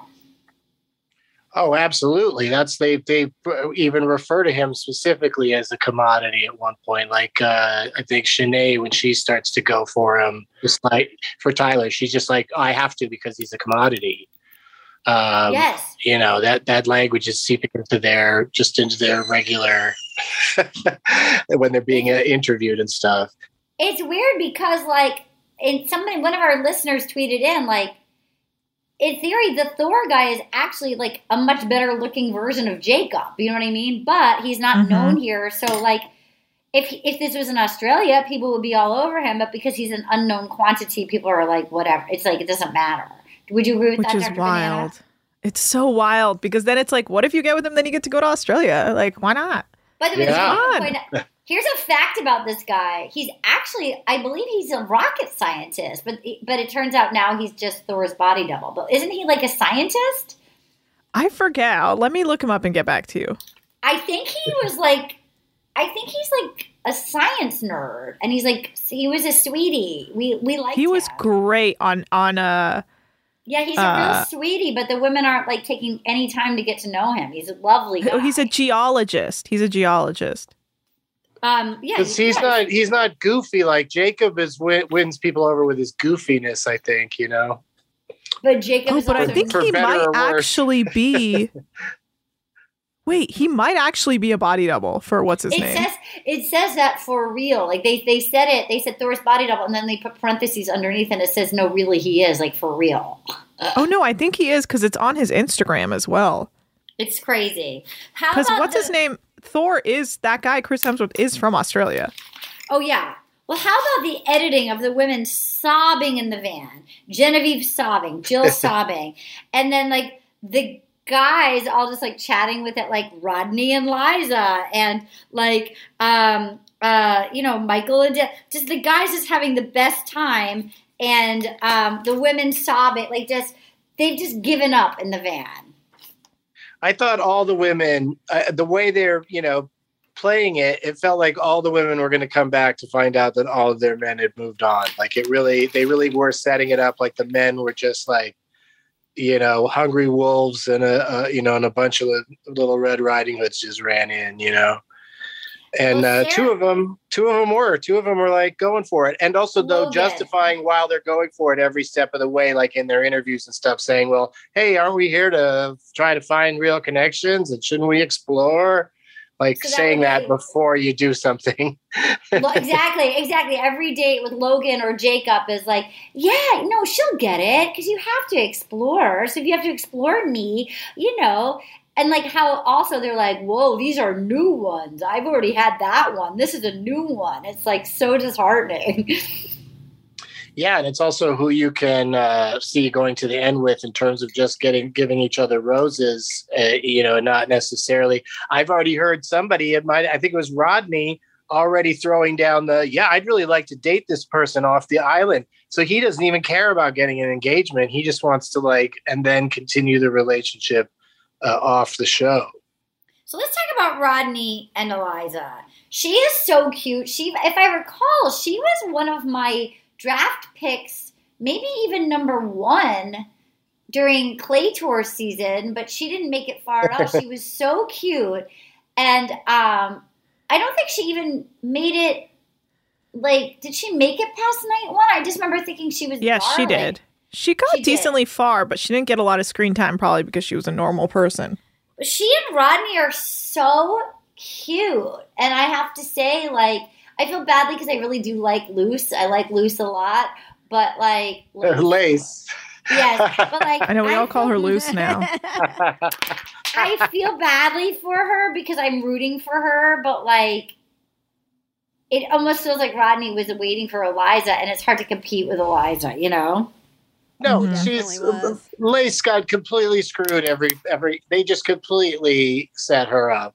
Oh, absolutely. They even refer to him specifically as a commodity at one point. Like I think Shanae, when she starts to go for him, just like for Tyler, she's just like, oh, I have to because he's a commodity. Yes. That language is seeping into their regular when they're being interviewed and stuff. It's weird because like. And one of our listeners tweeted in, like, in theory, the Thor guy is actually, like, a much better looking version of Jacob. You know what I mean? But he's not known here. So, like, if this was in Australia, people would be all over him. But because he's an unknown quantity, people are like, whatever. It's like, it doesn't matter. Would you agree with that, Which is Dr. wild. Banana? It's so wild because then it's like, what if you get with him, then you get to go to Australia? Like, why not? By the way, here's a fact about this guy. He's actually, I believe he's a rocket scientist, but it turns out now he's just Thor's body double. But isn't he like a scientist? I forget. Let me look him up and get back to you. I think he's like a science nerd, and he was a sweetie. We like. He was great on Yeah, he's a real sweetie, but the women aren't like taking any time to get to know him. He's a lovely guy. He's a geologist. Yeah, because he's not goofy like Jacob wins people over with his goofiness. I think But Jacob is. But I think he might actually be. Wait, he might actually be a body double for what's his name? It says that for real. Like they said it. They said Thor's body double, and then they put parentheses underneath, and it says no, really, he is like for real. Oh no, I think he is because it's on his Instagram as well. It's crazy. Because what's his name? Thor is that guy. Chris Hemsworth is from Australia. Oh yeah. Well, how about the editing of the women sobbing in the van? Genevieve sobbing, Jill sobbing, and then like the guys all just like chatting with it, like Rodney and Liza, and like Michael and just the guys just having the best time, and the women sobbing, like they've just given up in the van. I thought all the women, the way they're playing it felt like all the women were going to come back to find out that all of their men had moved on. Like they really were setting it up like the men were just like, hungry wolves and and a bunch of little Red Riding Hoods just ran in, and two of them were like going for it. And also though justifying while they're going for it every step of the way, like in their interviews and stuff, saying, well, hey, aren't we here to try to find real connections? And shouldn't we explore? Like saying that before you do something. Exactly. Every date with Logan or Jacob is like, yeah, no, she'll get it because you have to explore. So if you have to explore me, and like how also they're like, whoa, these are new ones. I've already had that one. This is a new one. It's like so disheartening. Yeah, and it's also who you can see going to the end with in terms of just giving each other roses, not necessarily. I've already heard somebody, I think it was Rodney, already throwing down I'd really like to date this person off the island. So he doesn't even care about getting an engagement. He just wants to and then continue the relationship off the show. So let's talk about Rodney and Eliza. She is so cute. If I recall, she was one of my draft picks, maybe even number 1 during Clay Tour season, but she didn't make it far enough. She was so cute. And I don't think she even made it, did she make it past night 1? I just remember thinking she was Yes, she did. She got decently far, but she didn't get a lot of screen time probably because she was a normal person. She and Rodney are so cute. And I have to say, I feel badly because I really do like Luce. I like Luce a lot, but Lace. Yes, but I know we all call her Luce now. I feel badly for her because I'm rooting for her, but it almost feels like Rodney was waiting for Eliza, and it's hard to compete with Eliza, No, she's Lace got completely screwed. They just completely set her up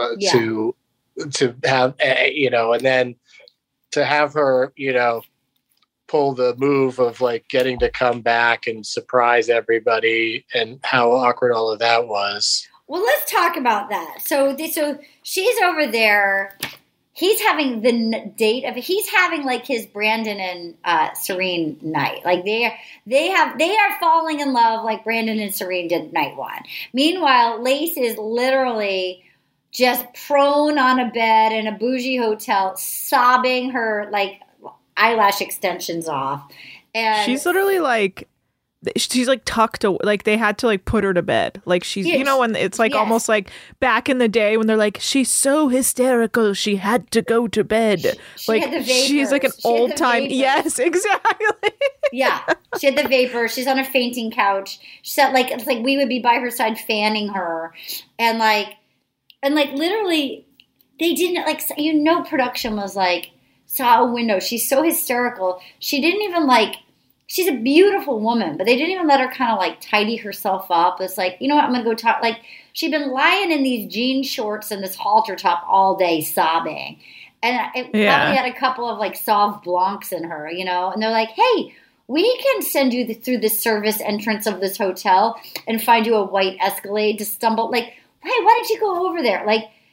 to have, and then to have her, pull the move of getting to come back and surprise everybody and how awkward all of that was. Well, let's talk about that. So she's over there. He's having he's having his Brandon and Serene night. They are falling in love like Brandon and Serene did night 1. Meanwhile, Lace is literally just prone on a bed in a bougie hotel, sobbing her eyelash extensions off. And she's literally she's tucked away. They had to put her to bed. She's, when it's almost back in the day when they're she's so hysterical. She had to go to bed. She's an old time. Yes, exactly. Yeah. She had the vapor. She's on a fainting couch. She said it's we would be by her side fanning her. And literally they didn't production was saw a window. She's so hysterical. She didn't even she's a beautiful woman, but they didn't even let her kind of tidy herself up. It's you know what, I'm going to go talk. She'd been lying in these jean shorts and this halter top all day sobbing. And it probably had a couple of Sauv Blancs in her, and they're hey, we can send you through the service entrance of this hotel and find you a white Escalade to stumble. Why don't you go over there?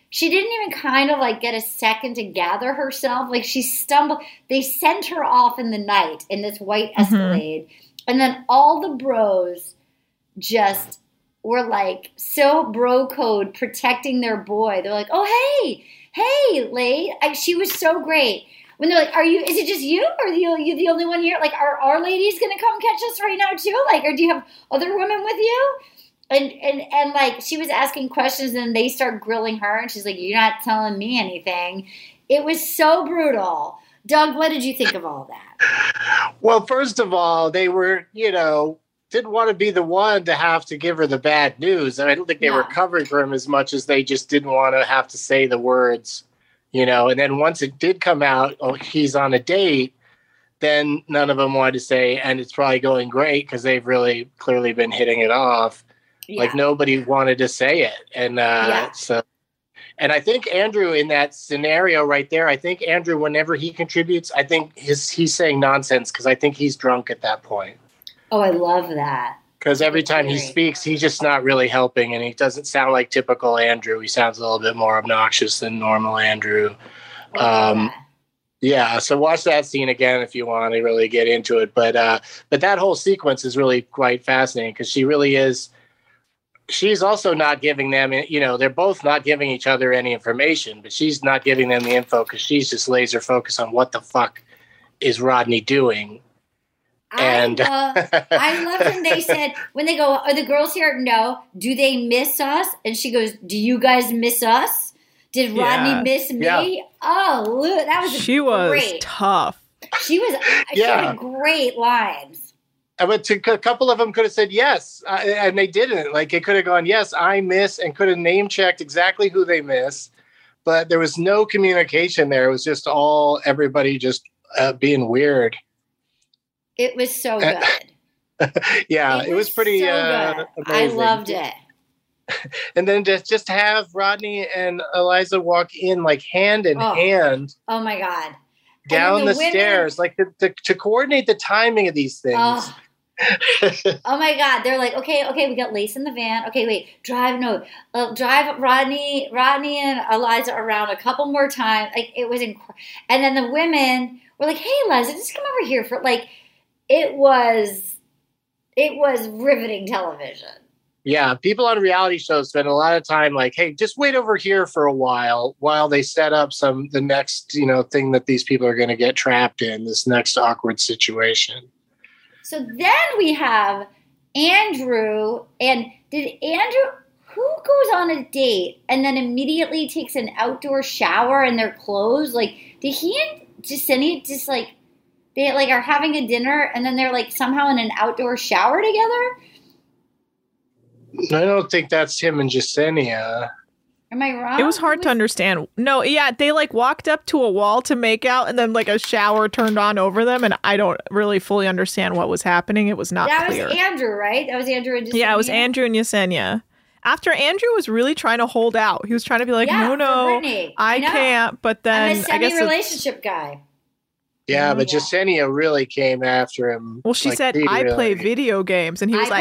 she didn't even kind of like get a second to gather herself. Like she stumbled. They sent her off in the night in this white Escalade. And then all the bros just were like so bro code protecting their boy. They're like, oh, hey, Lade. She was so great. When they're like, is it just you? Or are you the only one here? Like, are our ladies going to come catch us right now too? Like, or do you have other women with you? And like, she was asking questions and they start grilling her. And she's like, you're not telling me anything. It was so brutal. Doug, what did you think of all that? Well, first of all, they were, didn't want to be the one to have to give her the bad news. I don't think they were covering for him as much as they just didn't want to have to say the words. And then once it did come out, he's on a date, then none of them wanted to say, and it's probably going great because they've really clearly been hitting it off. Yeah. Like nobody wanted to say it. And and I think Andrew in that scenario right there, I think Andrew, whenever he contributes, I think he's saying nonsense because I think he's drunk at that point. Oh, I love that. Because every time he speaks, he's just not really helping, and he doesn't sound like typical Andrew. He sounds a little bit more obnoxious than normal Andrew. So watch that scene again if you want to really get into it. But that whole sequence is really quite fascinating because she really is. She's also not giving them, they're both not giving each other any information, but she's not giving them the info because she's just laser focused on what the fuck is Rodney doing. And I love when they said, when they go, are the girls here? No. Do they miss us? And she goes, do you guys miss us? Did Rodney miss me? Yeah. Oh, look, that was She was tough. She had great lines. But a couple of them could have said yes, and they didn't. Like, it could have gone, yes, I miss, and could have name-checked exactly who they miss. But there was no communication there. It was just everybody just being weird. It was so good. It was pretty so amazing. I loved it. And then just have Rodney and Eliza walk in like hand in hand. Oh my God. Down the stairs, like to coordinate the timing of these things. Oh my God. They're like, okay, we got Lace in the van. Okay, wait, drive Rodney and Eliza around a couple more times. Like, it was incredible. And then the women were like, hey, Eliza, just come over here for like, it was riveting television. Yeah, people on reality shows spend a lot of time like, hey, just wait over here for a while they set up the next, thing that these people are going to get trapped in, this next awkward situation. So then we have Andrew, and who goes on a date and then immediately takes an outdoor shower in their clothes? Like, did he and Jasenia just like, they like are having a dinner and then they're like somehow in an outdoor shower together? I don't think that's him and Jasenia. Am I wrong? It was hard to understand. No, yeah, they like walked up to a wall to make out and then like a shower turned on over them, and I don't really fully understand what was happening. It was not clear. That was Andrew, right? That was Andrew and Jasenia? Yeah, it was Andrew and Yesenia. After Andrew was really trying to hold out. He was trying to be like, no, I can't. But then I'm a semi-relationship guy. Yeah, but Jasenia really came after him. Well, she said, I play video games. And he was I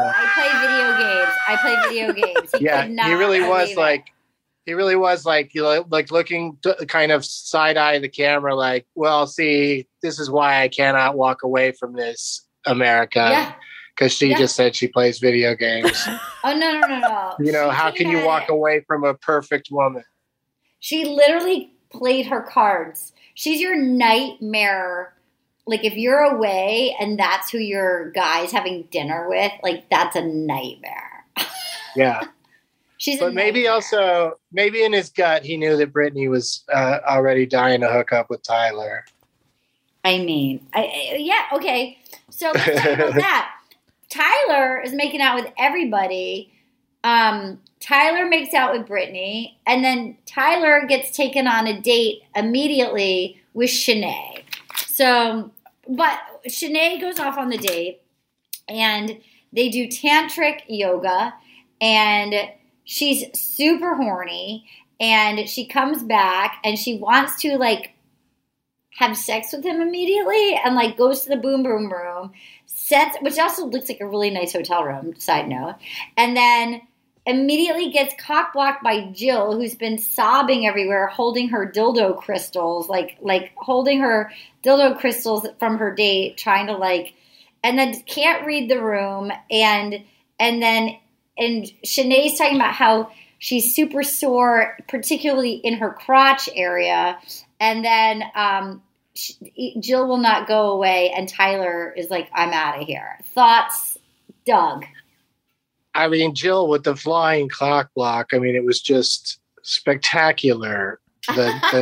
play video games. He really was like, looking kind of side eye the camera, like, well, see, this is why I cannot walk away from this, America. Yeah. Because she just said she plays video games. Oh, no. How can you walk away from a perfect woman? She literally played her cards. She's your nightmare. Like, if you're away and that's who your guy's having dinner with, like, that's a nightmare. Yeah. But maybe in his gut, he knew that Brittany was already dying to hook up with Tyler. I mean, okay. So let's talk about that. Tyler is making out with everybody. Tyler makes out with Brittany, and then Tyler gets taken on a date immediately with Shanae. So, but Shanae goes off on the date, and they do tantric yoga, and she's super horny, and she comes back, and she wants to, like, have sex with him immediately, and, like, goes to the boom boom room, which also looks like a really nice hotel room, side note, and then immediately gets cock-blocked by Jill, who's been sobbing everywhere, holding her dildo crystals, like holding her dildo crystals from her date, trying to and then can't read the room. And Shanae's talking about how she's super sore, particularly in her crotch area. And then Jill will not go away, and Tyler is like, I'm out of here. Thoughts, Doug? I mean, Jill with the flying cock block. I mean, it was just spectacular. The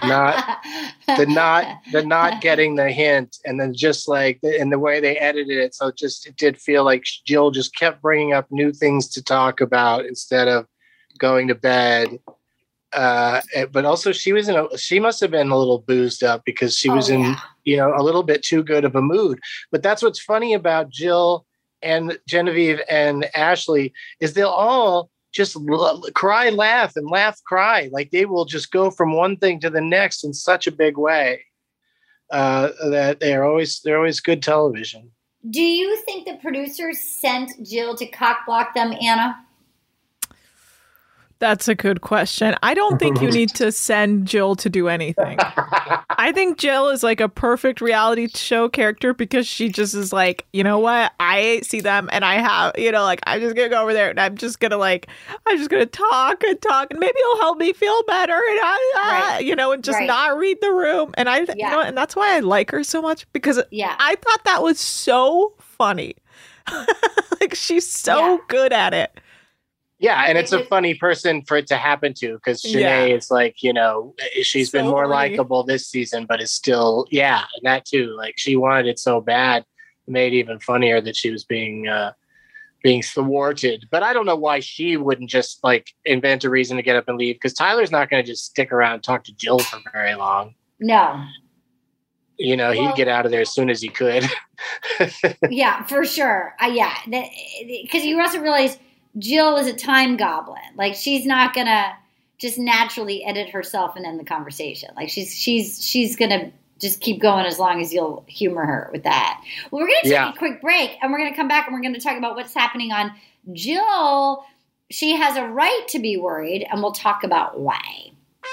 not getting the hint, and then just in the way they edited it, so it did feel like Jill just kept bringing up new things to talk about instead of going to bed. But also she must have been a little boozed up because she was in a little bit too good of a mood. But that's what's funny about Jill and Genevieve and Ashley is they'll all just cry, laugh, and laugh, cry. Like they will just go from one thing to the next in such a big way that they're always good television. Do you think the producers sent Jill to cock block them, Anna? That's a good question. I don't think you need to send Jill to do anything. I think Jill is like a perfect reality show character because she just is like, you know what? I see them and I have, I'm just going to go over there and I'm just going to talk and maybe it'll help me feel better and not read the room. And and that's why I like her so much because I thought that was so funny. She's so good at it. Yeah, and it's a funny person for it to happen to because Shanae is she's been more likable this season, but is still, and that too. Like she wanted it so bad, it made it even funnier that she was being thwarted. But I don't know why she wouldn't just invent a reason to get up and leave because Tyler's not going to just stick around and talk to Jill for very long. No. He'd get out of there as soon as he could. Yeah, for sure. Because you also realize Jill is a time goblin. Like she's not gonna just naturally edit herself and end the conversation. Like she's gonna just keep going as long as you'll humor her with that. Well, we're gonna take a quick break and we're gonna come back and we're gonna talk about what's happening on Jill. She has a right to be worried, and we'll talk about why.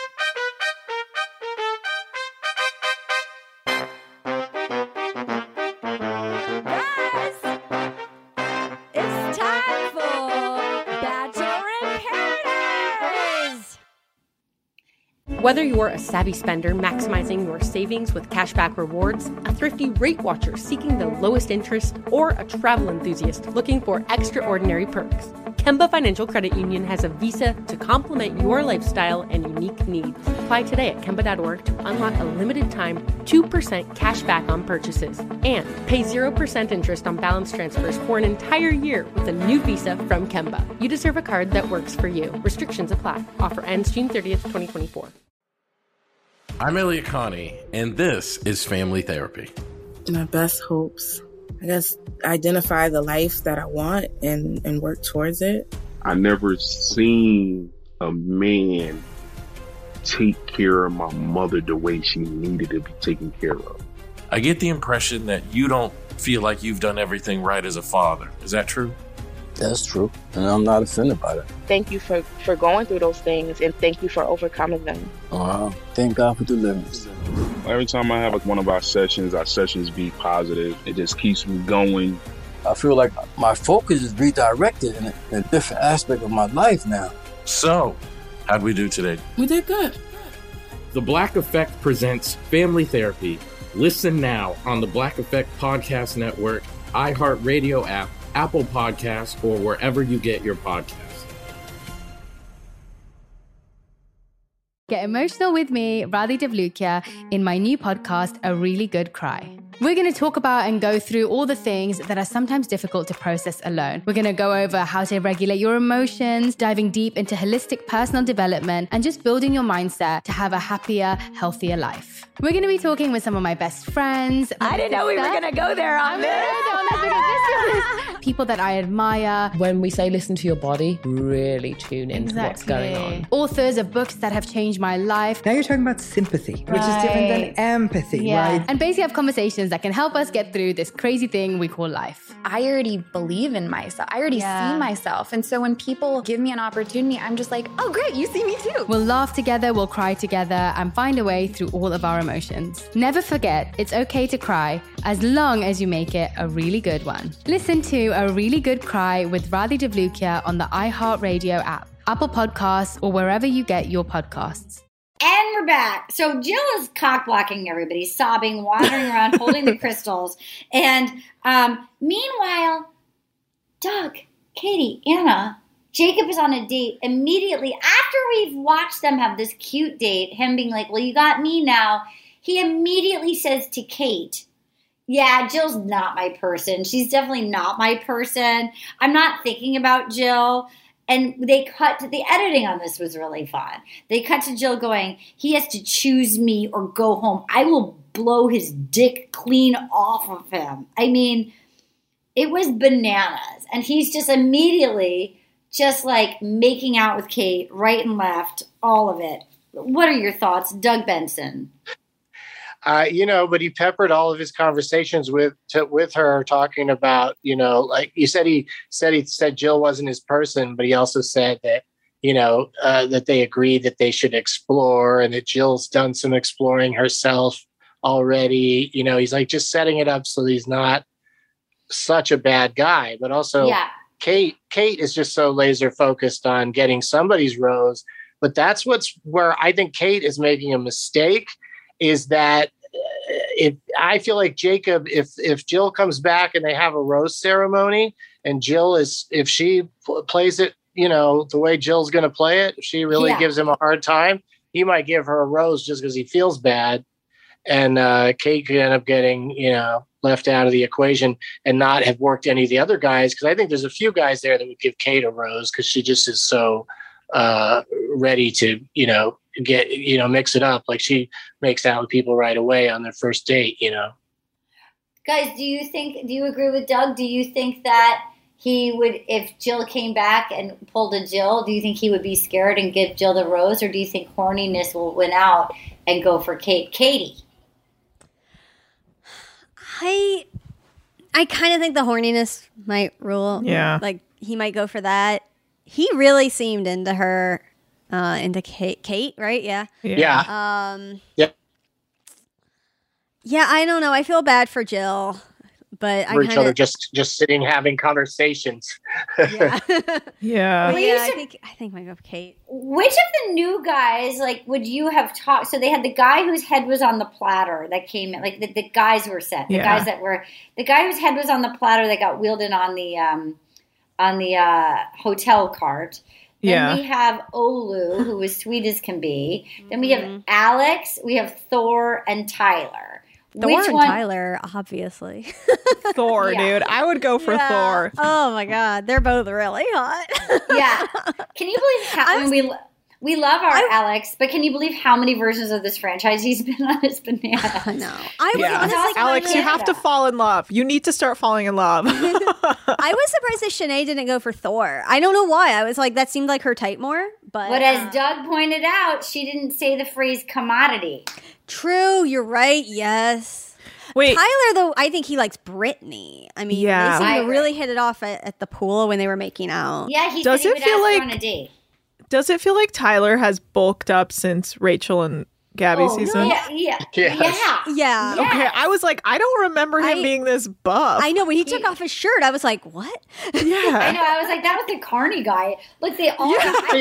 Whether you're a savvy spender maximizing your savings with cashback rewards, a thrifty rate watcher seeking the lowest interest, or a travel enthusiast looking for extraordinary perks, Kemba Financial Credit Union has a visa to complement your lifestyle and unique needs. Apply today at Kemba.org to unlock a limited-time 2% cash back on purchases and pay 0% interest on balance transfers for an entire year with a new visa from Kemba. You deserve a card that works for you. Restrictions apply. Offer ends June 30th, 2024. I'm Elliot Connie, and this is Family Therapy. My best hopes, I guess, identify the life that I want and work towards it. I never seen a man take care of my mother the way she needed to be taken care of. I get the impression that you don't feel like you've done everything right as a father. Is that true? That's true, and I'm not offended by that. Thank you for going through those things, and thank you for overcoming them. Thank God for deliverance. Every time I have one of our sessions be positive. It just keeps me going. I feel like my focus is redirected in a different aspect of my life now. So, how'd we do today? We did good. The Black Effect presents Family Therapy. Listen now on the Black Effect Podcast Network, iHeartRadio app, Apple Podcasts, or wherever you get your podcasts. Get emotional with me, Radhi Devlukia, in my new podcast, A Really Good Cry. We're going to talk about and go through all the things that are sometimes difficult to process alone. We're going to go over how to regulate your emotions, diving deep into holistic personal development, and just building your mindset to have a happier, healthier life. We're going to be talking with some of my best friends. I didn't know we were going to go there on this. People that I admire. When we say listen to your body, really tune into what's going on. Authors of books that have changed my life. Now you're talking about sympathy, which is different than empathy, right? And basically have conversations that can help us get through this crazy thing we call life. I already believe in myself. I already see myself. And so when people give me an opportunity, I'm just like, oh, great, you see me too. We'll laugh together, we'll cry together, and find a way through all of our emotions. Never forget, it's okay to cry as long as you make it a really good one. Listen to A Really Good Cry with Radhi Devlukia on the iHeartRadio app, Apple Podcasts, or wherever you get your podcasts. And we're back. So Jill is cock blocking everybody, sobbing, wandering around, holding the crystals. And meanwhile, Doug, Katie, Anna, Jacob is on a date immediately after we've watched them have this cute date, him being like, well, you got me now. He immediately says to Kate, yeah, Jill's not my person. She's definitely not my person. I'm not thinking about Jill. And they cut to the editing on this was really fun. They cut to Jill going, he has to choose me or go home. I will blow his dick clean off of him. I mean, it was bananas. And he's just immediately just like making out with Kate right and left, all of it. What are your thoughts, Doug Benson? But he peppered all of his conversations with her talking about, like you said, he said Jill wasn't his person, but he also said that, that they agreed that they should explore and that Jill's done some exploring herself already. He's like just setting it up so he's not such a bad guy, but also Kate is just so laser focused on getting somebody's rose. But that's where I think Kate is making a mistake. Is that I feel like Jacob, if Jill comes back and they have a rose ceremony and if she plays it, the way Jill's going to play it, if she really gives him a hard time, he might give her a rose just because he feels bad. And Kate could end up getting, left out of the equation and not have worked any of the other guys. Because I think there's a few guys there that would give Kate a rose because she just is so ready to, mix it up. Like she makes out with people right away on their first date, Guys, do you agree with Doug? Do you think that he would, if Jill came back and pulled a Jill, do you think he would be scared and give Jill the rose? Or do you think horniness will win out and go for Kate? Katie? I kind of think the horniness might rule. Yeah. Like he might go for that. He really seemed into her. Into Kate, right? Yeah. Yeah. Yeah, I don't know. I feel bad for Jill, but for each other, just sitting having conversations. Yeah. Yeah. I think might go for Kate. Which of the new guys, would you have talked? So they had the guy whose head was on the platter that came in, the guys were set. The guy whose head was on the platter that got wheeled in on the hotel cart. Then we have Olu, who is sweet as can be. Then we have Alex, we have Thor, and Tyler. Tyler, obviously. Thor, dude. I would go for Thor. Oh, my God. They're both really hot. Yeah. Can you believe how... We love our Alex, but can you believe how many versions of this franchise he's been on? It's bananas. I know. Alex, you have to fall in love. You need to start falling in love. I was surprised that Shanae didn't go for Thor. I don't know why. I was like, that seemed like her type more. But as Doug pointed out, she didn't say the phrase commodity. True. You're right. Yes. Wait. Tyler, though, I think he likes Brittany. I mean, they seemed to really hit it off at the pool when they were making out. Yeah, he said he would ask her on a date. Does it feel like Tyler has bulked up since Rachel and Gabby's season? Yeah. Okay, I was like, I don't remember him being this buff. I know, when he took off his shirt, I was like, what? Yeah. I know, I was like, that was the Carney guy. Look, they all...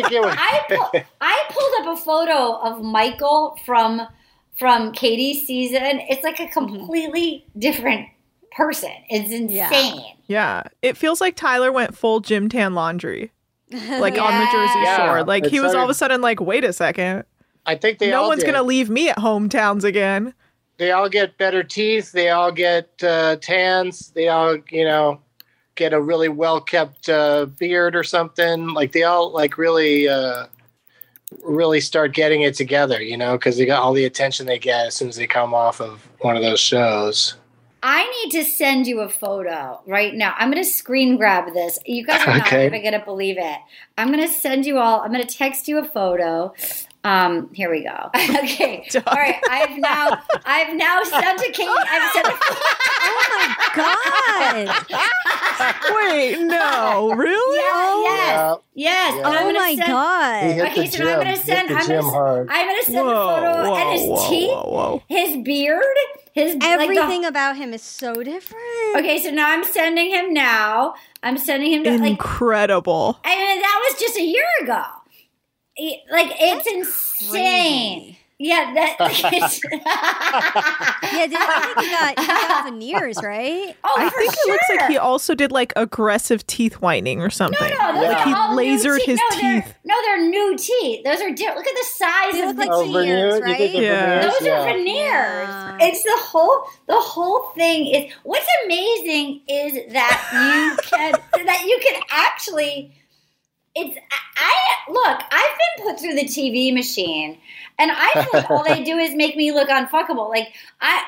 I pulled up a photo of Michael from Katie's season. It's like a completely different person. It's insane. Yeah. It feels like Tyler went full gym tan laundry. On the Jersey Shore. Like he was all of a sudden like, wait a second. I think no one's going to leave me at hometowns again. They all get better teeth. They all get tans. They all, get a really well-kept beard or something. Like they all like really start getting it together, because they got all the attention they get as soon as they come off of one of those shows. I need to send you a photo right now. I'm going to screen grab this. You guys are not even going to believe it. I'm going to send you all. I'm going to text you a photo. Here we go. Okay. All right. I've now sent to Katie. I've sent. Oh my God. Wait, no, really? Yes. Yeah. Oh my God. Okay, so I'm going to send. I'm going to send the photo and his teeth, his beard, his everything about him is so different. Okay, so now I'm sending him now. I'm sending him to incredible. I mean, that was just a year ago. It's insane. Crazy. Yeah, yeah. I think he got veneers, right? Oh, I think it looks like he also did like aggressive teeth whitening or something. No, like he lasered his teeth. They're new teeth. Those are look at the size of the teeth, veneers, right? Yeah. Those are veneers. Yeah. It's the whole thing is what's amazing is that you can actually. I've been put through the TV machine, and I feel like all they do is make me look unfuckable. Like I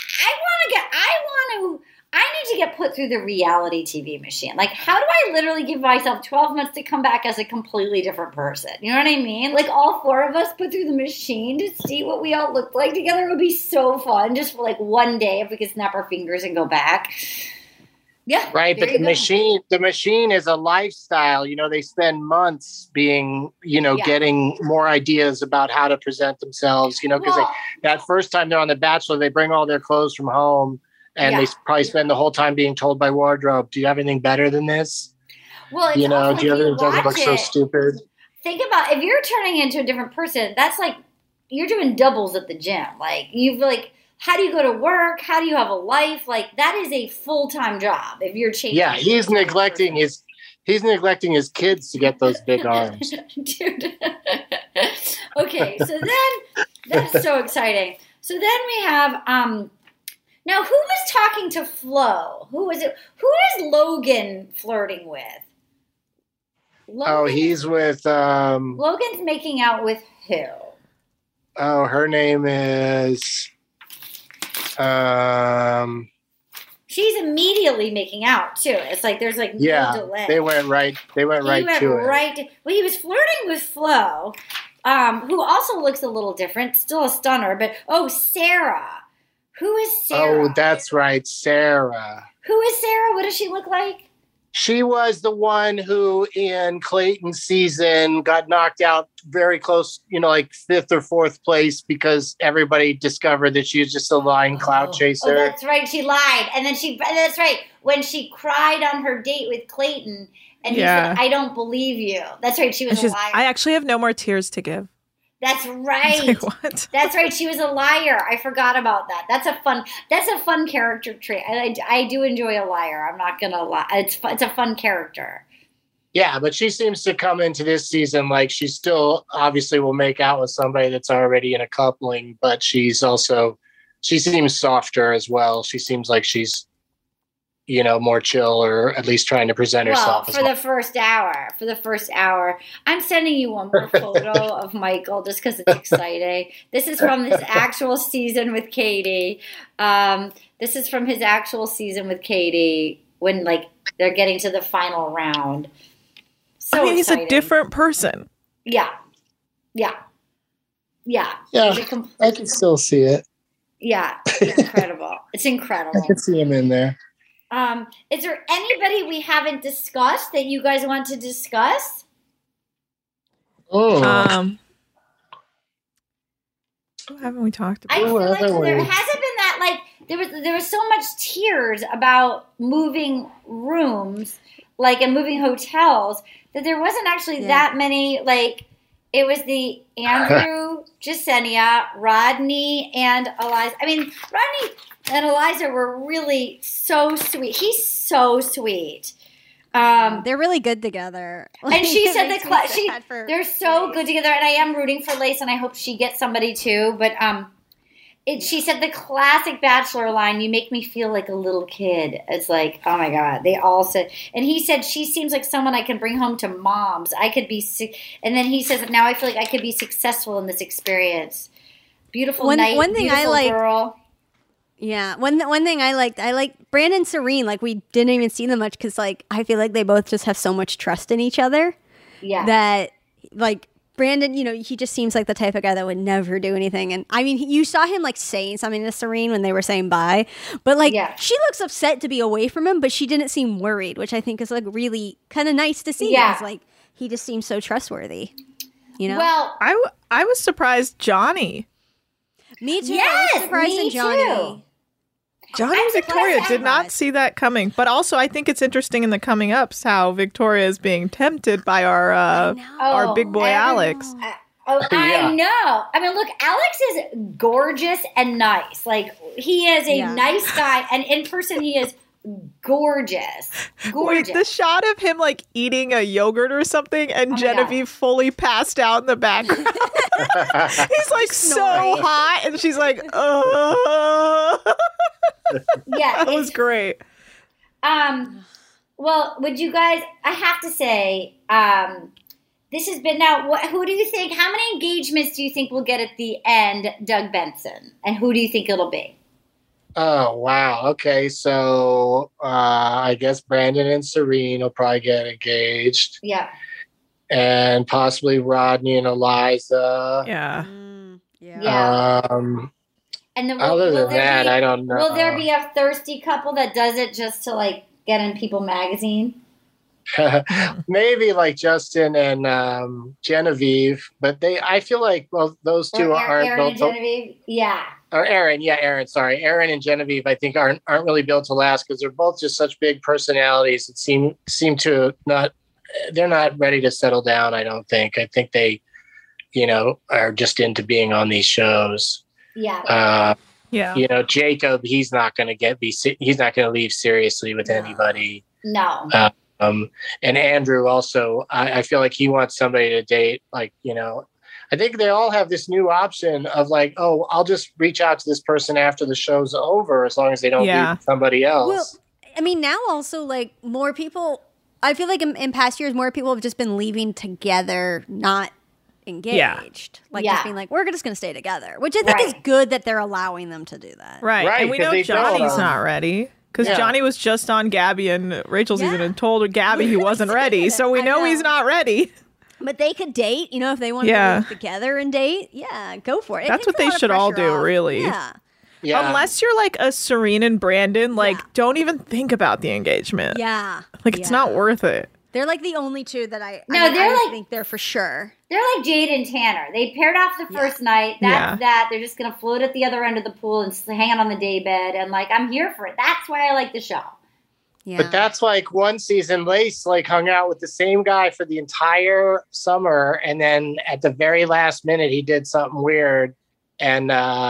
need to get put through the reality TV machine. Like, how do I literally give myself 12 months to come back as a completely different person? You know what I mean? Like, all four of us put through the machine to see what we all look like together. It would be so fun, just for like one day if we could snap our fingers and go back. Yeah. Right. But the machine is a lifestyle. You know, they spend months being, getting more ideas about how to present themselves, because that first time they're on The Bachelor, they bring all their clothes from home and they probably spend the whole time being told by wardrobe, do you have anything better than this? Well, do you have anything that doesn't look so stupid? Think about if you're turning into a different person, that's like you're doing doubles at the gym. Like how do you go to work? How do you have a life? Like that is a full-time job if you're changing. Yeah, he's neglecting his kids to get those big arms. Dude. Okay, so then that's so exciting. So then we have now who was talking to Flo? Who was it? Who is Logan flirting with? He's with Logan's making out with who? Oh, her name is she's immediately making out too. It's like there's like no delay. They went right to it. Well, he was flirting with Flo, who also looks a little different, still a stunner. But Sarah, who is Sarah? Oh, that's right, Sarah. Who is Sarah? What does she look like? She was the one who in Clayton's season got knocked out very close, like 5th or 4th place because everybody discovered that she was just a lying clout chaser. Oh, that's right. She lied. And then that's right. When she cried on her date with Clayton and he said, I don't believe you. That's right. She was a liar. I actually have no more tears to give. That's right. Like, what? That's right. She was a liar. I forgot about that. That's a fun character trait. I do enjoy a liar. I'm not gonna lie. It's a fun character. Yeah, but she seems to come into this season like she still obviously will make out with somebody that's already in a coupling, but she seems softer as well. She seems like she's more chill, or at least trying to present herself. For the first hour. I'm sending you one more photo of Michael just because it's exciting. This is from his actual season with Katie. This is from his actual season with Katie when they're getting to the final round. So he's a different person. Yeah. I can still see it. Yeah, it's incredible. It's incredible. I can see him in there. Is there anybody we haven't discussed that you guys want to discuss? Who haven't we talked about? I feel like there hasn't been that there was so much tears about moving rooms, and moving hotels, that there wasn't actually that many it was the Andrew, Jasenia, Rodney, and Eliza. I mean, Rodney and Eliza were really so sweet. He's so sweet. They're really good together. And she said they're so good together. And I am rooting for Lace, and I hope she gets somebody too. But she said the classic Bachelor line, "You make me feel like a little kid." It's like, oh my God. They all said, and he said, she seems like someone I can bring home to moms. I could be sick. And then he says, now I feel like I could be successful in this experience. Beautiful night. One thing beautiful I like, girl. Yeah. One thing I liked Brandon and Serene. Like, we didn't even see them much because, like, I feel like they both just have so much trust in each other. Yeah. That, like, Brandon, he just seems like the type of guy that would never do anything. And I mean, you saw him like saying something to Serene when they were saying bye, but like she looks upset to be away from him, but she didn't seem worried, which I think is like really kind of nice to see. Yeah. It's like he just seems so trustworthy, Well, I was surprised Johnny. Me too. Yes, I was surprised me in Johnny. too. Johnny and Victoria did not see that coming. But also, I think it's interesting in the coming ups how Victoria is being tempted by our big boy Alex. I know. I mean, look, Alex is gorgeous and nice. Like, he is a nice guy, and in person, he is gorgeous. Wait, the shot of him like eating a yogurt or something, and Genevieve fully passed out in the background. He's like so hot, and she's like, Yeah, that was great. Well, would you guys? I have to say, this has been now. Who do you think? How many engagements do you think we'll get at the end, Doug Benson? And who do you think it'll be? Oh, wow. Okay, so I guess Brandon and Serene will probably get engaged. Yeah. And possibly Rodney and Eliza. Yeah. And then other than that, I don't know. Will there be a thirsty couple that does it just to like get in People magazine? Maybe like Justin and Genevieve, but I feel like those two aren't Aaron built and Genevieve. Yeah. Or Aaron. Sorry, Aaron and Genevieve. I think aren't really built to last because they're both just such big personalities that seem to not. They're not ready to settle down. I don't think. I think they, are just into being on these shows. Yeah. Jacob. He's not going to leave seriously with anybody. No. And Andrew also. I feel like he wants somebody to date. Like I think they all have this new option of like, oh, I'll just reach out to this person after the show's over as long as they don't leave somebody else. Well, I mean, now also like more people. I feel like in past years, more people have just been leaving together, not engaged. Just being like, we're just going to stay together, which I think is good that they're allowing them to do that. Right. And we know Johnny's not ready because Johnny was just on Gabby and Rachel's season and told Gabby he wasn't ready. So we know he's not ready. But they could date, if they want to live together and date. Yeah, go for it. That's what they should all do, really. Yeah. Unless you're like a Serene and Brandon, don't even think about the engagement. Yeah. Like, it's not worth it. They're like the only two that I think they're for sure. They're like Jade and Tanner. They paired off the first night. That's that. They're just going to float at the other end of the pool and hang out on the daybed. And like, I'm here for it. That's why I like the show. Yeah. But that's like one season Lace like hung out with the same guy for the entire summer. And then at the very last minute, he did something weird. And,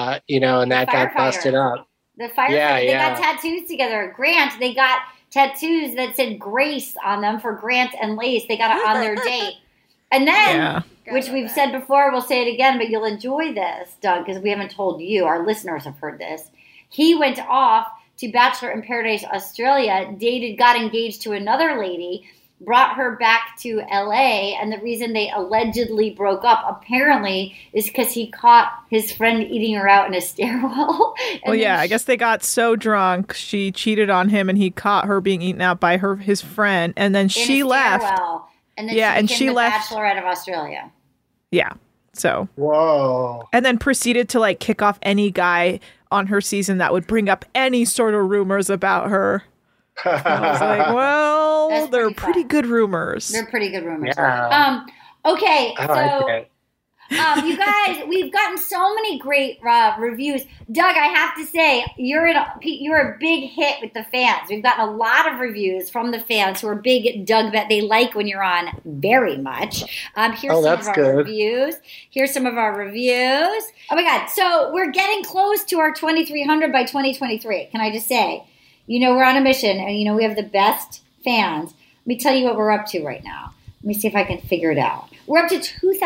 and that got busted up. The firefighter, they got tattoos together. Grant, they got tattoos that said Grace on them for Grant and Lace. They got it on their date. And then, which we've said before, we'll say it again, but you'll enjoy this, Doug, because we haven't told you. Our listeners have heard this. He went off to Bachelor in Paradise Australia, got engaged to another lady, brought her back to LA, and the reason they allegedly broke up apparently is because he caught his friend eating her out in a stairwell. I guess they got so drunk she cheated on him and he caught her being eaten out by his friend, and then she left. And then she left. Bachelorette of Australia. Yeah. So. Whoa. And then proceeded to like kick off any guy on her season that would bring up any sort of rumors about her. I was like, well, they're pretty good rumors. They're pretty good rumors. Yeah. Okay, so you guys, we've gotten so many great reviews. Doug, I have to say, you're a big hit with the fans. We've gotten a lot of reviews from the fans who are big Doug bet. They like when you're on very much. Here's some of our reviews. Here's some of our reviews. Oh my God! So we're getting close to our 2,300 by 2023. Can I just say? We're on a mission, and we have the best fans. Let me tell you what we're up to right now. Let me see if I can figure it out. We're up to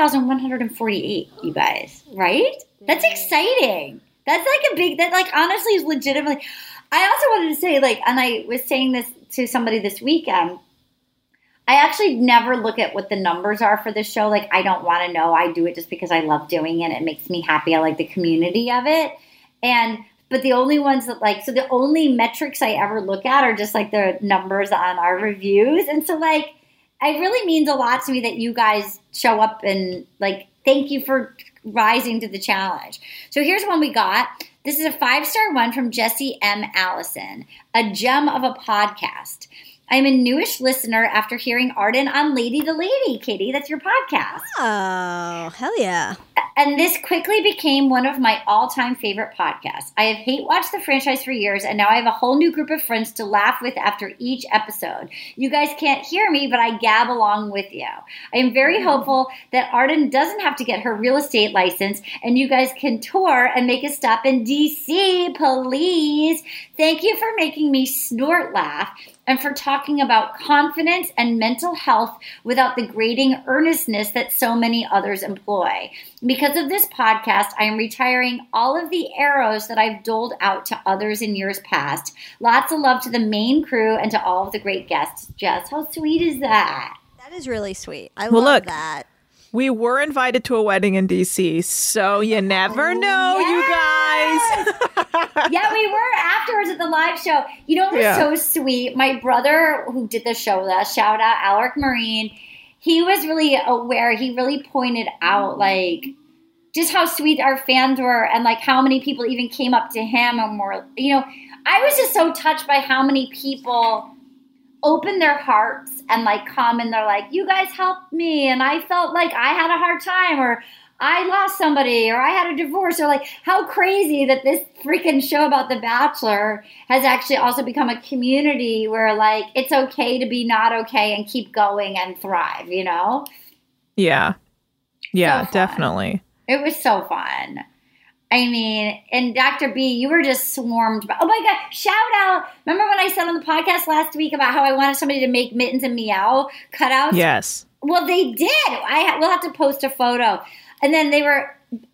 2,148, you guys, right? That's exciting. That's honestly is legitimately. I also wanted to say, and I was saying this to somebody this weekend, I actually never look at what the numbers are for this show. I don't want to know. I do it just because I love doing it. It makes me happy. I like the community of it. And but the only ones that like, so the only metrics I ever look at are just like the numbers on our reviews. And so like, it really means a lot to me that you guys show up and like, thank you for rising to the challenge. So here's one we got. This is a 5-star one from Jesse M. Allison, a gem of a podcast. I'm a newish listener after hearing Arden on Lady the Lady, Katie. That's your podcast. Oh, hell yeah. And this quickly became one of my all-time favorite podcasts. I have hate-watched the franchise for years, and now I have a whole new group of friends to laugh with after each episode. You guys can't hear me, but I gab along with you. I am very hopeful that Arden doesn't have to get her real estate license, and you guys can tour and make a stop in D.C., please. Thank you for making me snort laugh and for talking about confidence and mental health without the grating earnestness that so many others employ. Because of this podcast, I am retiring all of the arrows that I've doled out to others in years past. Lots of love to the main crew and to all of the great guests. Jess, how sweet is that? That is really sweet. I love that. We were invited to a wedding in D.C., so you never know, you guys. Yeah, we were afterwards at the live show. You know, it was so sweet. My brother, who did the show with us, shout out Alaric Marine, he was really aware. He really pointed out, like, just how sweet our fans were and, like, how many people even came up to him and were, you know, I was just so touched by how many people open their hearts and like come and they're like, you guys helped me and I felt like I had a hard time, or I lost somebody, or I had a divorce, or like how crazy that this freaking show about The Bachelor has actually also become a community where like it's okay to be not okay and keep going and thrive, you know? Yeah. Yeah, definitely. It was so fun. I mean, and Dr. B, you were just swarmed by, oh my God, shout out. Remember when I said on the podcast last week about how I wanted somebody to make Mittens and Meow cutouts? Yes. Well, they did. We'll have to post a photo. And then they were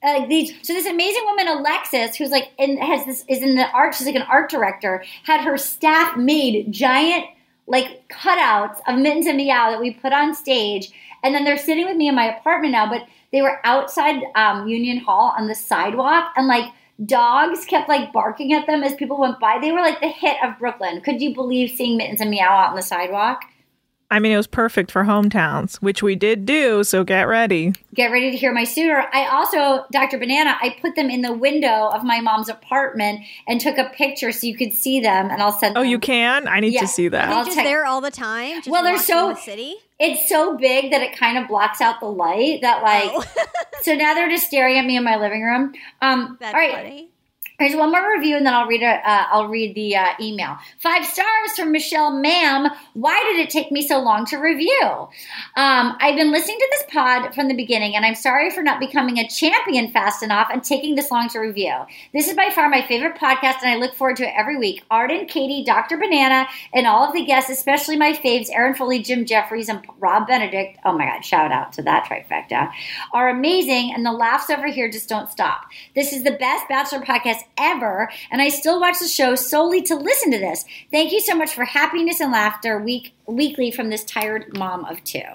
so this amazing woman, Alexis, who's like, is in the art, she's like an art director, had her staff made giant like cutouts of Mittens and Meow that we put on stage. And then they're sitting with me in my apartment now, but they were outside Union Hall on the sidewalk, and like dogs kept like barking at them as people went by. They were like the hit of Brooklyn. Could you believe seeing Mittens and Meow out on the sidewalk? I mean, it was perfect for hometowns, which we did do, so get ready. Get ready to hear my suitor. I also, Dr. Banana, I put them in the window of my mom's apartment and took a picture so you could see them, and I'll send them. Oh, you can? I need to see that. Are they just there all the time? Just well, they're so in the city? It's so big that it kind of blocks out the light that like, so now they're just staring at me in my living room. That's all right. funny. Here's one more review, and then I'll read it. I'll read the email. 5 stars from Michelle. Ma'am, why did it take me so long to review? I've been listening to this pod from the beginning, and I'm sorry for not becoming a champion fast enough and taking this long to review. This is by far my favorite podcast, and I look forward to it every week. Arden, Katie, Dr. Banana, and all of the guests, especially my faves, Aaron Foley, Jim Jeffries, and Rob Benedict. Oh my God, shout out to that trifecta. Are amazing, and the laughs over here just don't stop. This is the best Bachelor podcast ever, and I still watch the show solely to listen to this. Thank you so much for happiness and laughter weekly from this tired mom of 2.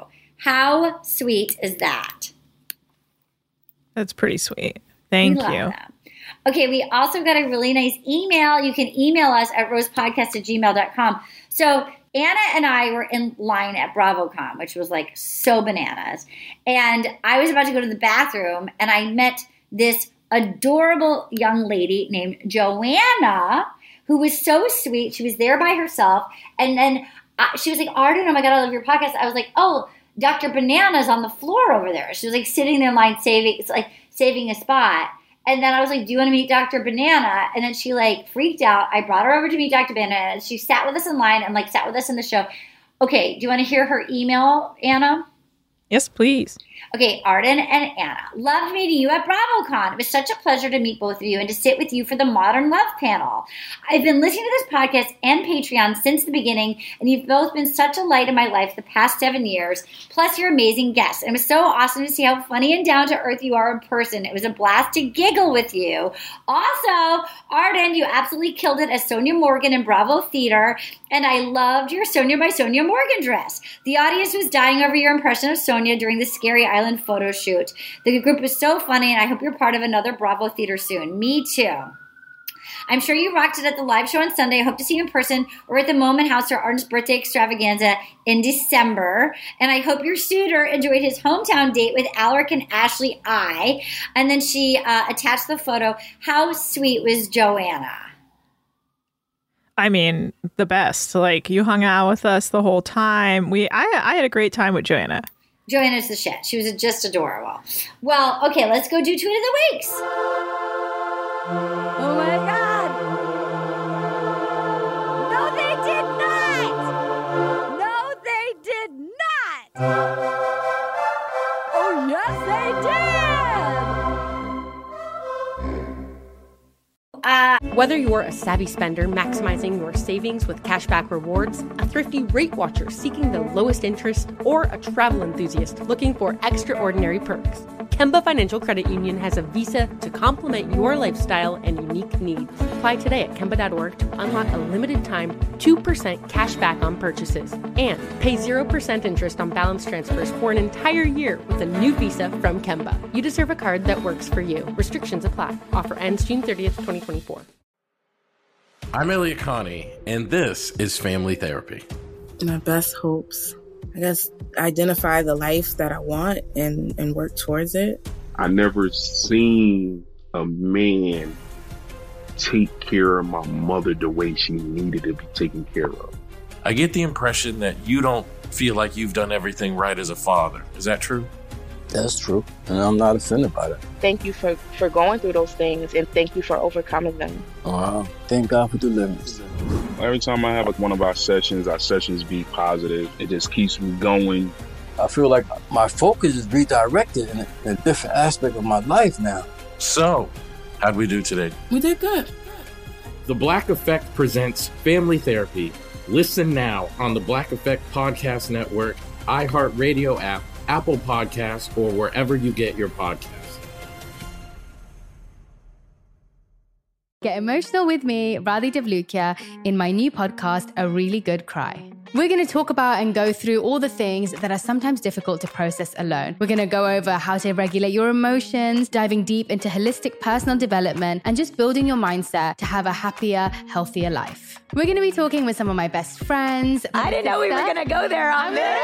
How sweet is that? That's pretty sweet. Thank you. That. Okay, we also got a really nice email. You can email us at rosepodcast@gmail.com. So Anna and I were in line at BravoCon, which was like so bananas. And I was about to go to the bathroom, and I met this adorable young lady named Joanna, who was so sweet. She was there by herself. And then she was like, Arden, oh my God, I love your podcast. I was like, oh, Dr. Banana's on the floor over there. She was like sitting there in line saving a spot. And then I was like, do you want to meet Dr. Banana? And then she like freaked out. I brought her over to meet Dr. Banana. And she sat with us in line and like sat with us in the show. Okay, do you want to hear her email, Anna? Yes, please. Okay, Arden and Anna. Loved meeting you at BravoCon. It was such a pleasure to meet both of you and to sit with you for the Modern Love panel. I've been listening to this podcast and Patreon since the beginning, and you've both been such a light in my life the past 7 years, plus you're amazing guests. And it was so awesome to see how funny and down-to-earth you are in person. It was a blast to giggle with you. Also, Arden, you absolutely killed it as Sonia Morgan in Bravo Theater, and I loved your Sonia by Sonia Morgan dress. The audience was dying over your impression of Sonia during the Scary Island photo shoot. The group was so funny, and I hope you're part of another Bravo Theater soon. Me too. I'm sure you rocked it at the live show on Sunday. I hope to see you in person or at the Moment House for Arden's birthday extravaganza in December. And I hope your suitor enjoyed his hometown date with Alaric and Ashley I. And then she attached the photo. How sweet was Joanna? I mean, the best. Like, you hung out with us the whole time. I had a great time with Joanna. Joanna's the shit. She was just adorable. Well, okay, let's go do Tweet of the Weeks. Oh my God! No, they did not! No, they did not! Oh, yes, they did! Whether you're a savvy spender maximizing your savings with cashback rewards, a thrifty rate watcher seeking the lowest interest, or a travel enthusiast looking for extraordinary perks, Kemba Financial Credit Union has a visa to complement your lifestyle and unique needs. Apply today at Kemba.org to unlock a limited time 2% cash back on purchases and pay 0% interest on balance transfers for an entire year with a new visa from Kemba. You deserve a card that works for you. Restrictions apply. Offer ends June 30th, 2024. I'm Elliot Connie, and this is Family Therapy. My best hopes, I guess, identify the life that I want and work towards it. I never seen a man take care of my mother the way she needed to be taken care of. I get the impression that you don't feel like you've done everything right as a father. Is that true? That's true, and I'm not offended by that. Thank you for going through those things, and thank you for overcoming them. Wow. Thank God for deliverance. Every time I have one of our sessions be positive. It just keeps me going. I feel like my focus is redirected in a different aspect of my life now. So, how'd we do today? We did good. The Black Effect presents Family Therapy. Listen now on the Black Effect Podcast Network, iHeartRadio app, Apple Podcasts, or wherever you get your podcasts. Get emotional with me, Radhi Devlukia, in my new podcast, A Really Good Cry. We're going to talk about and go through all the things that are sometimes difficult to process alone. We're going to go over how to regulate your emotions, diving deep into holistic personal development, and just building your mindset to have a happier, healthier life. We're going to be talking with some of my best friends. I didn't know we were going to go there on this.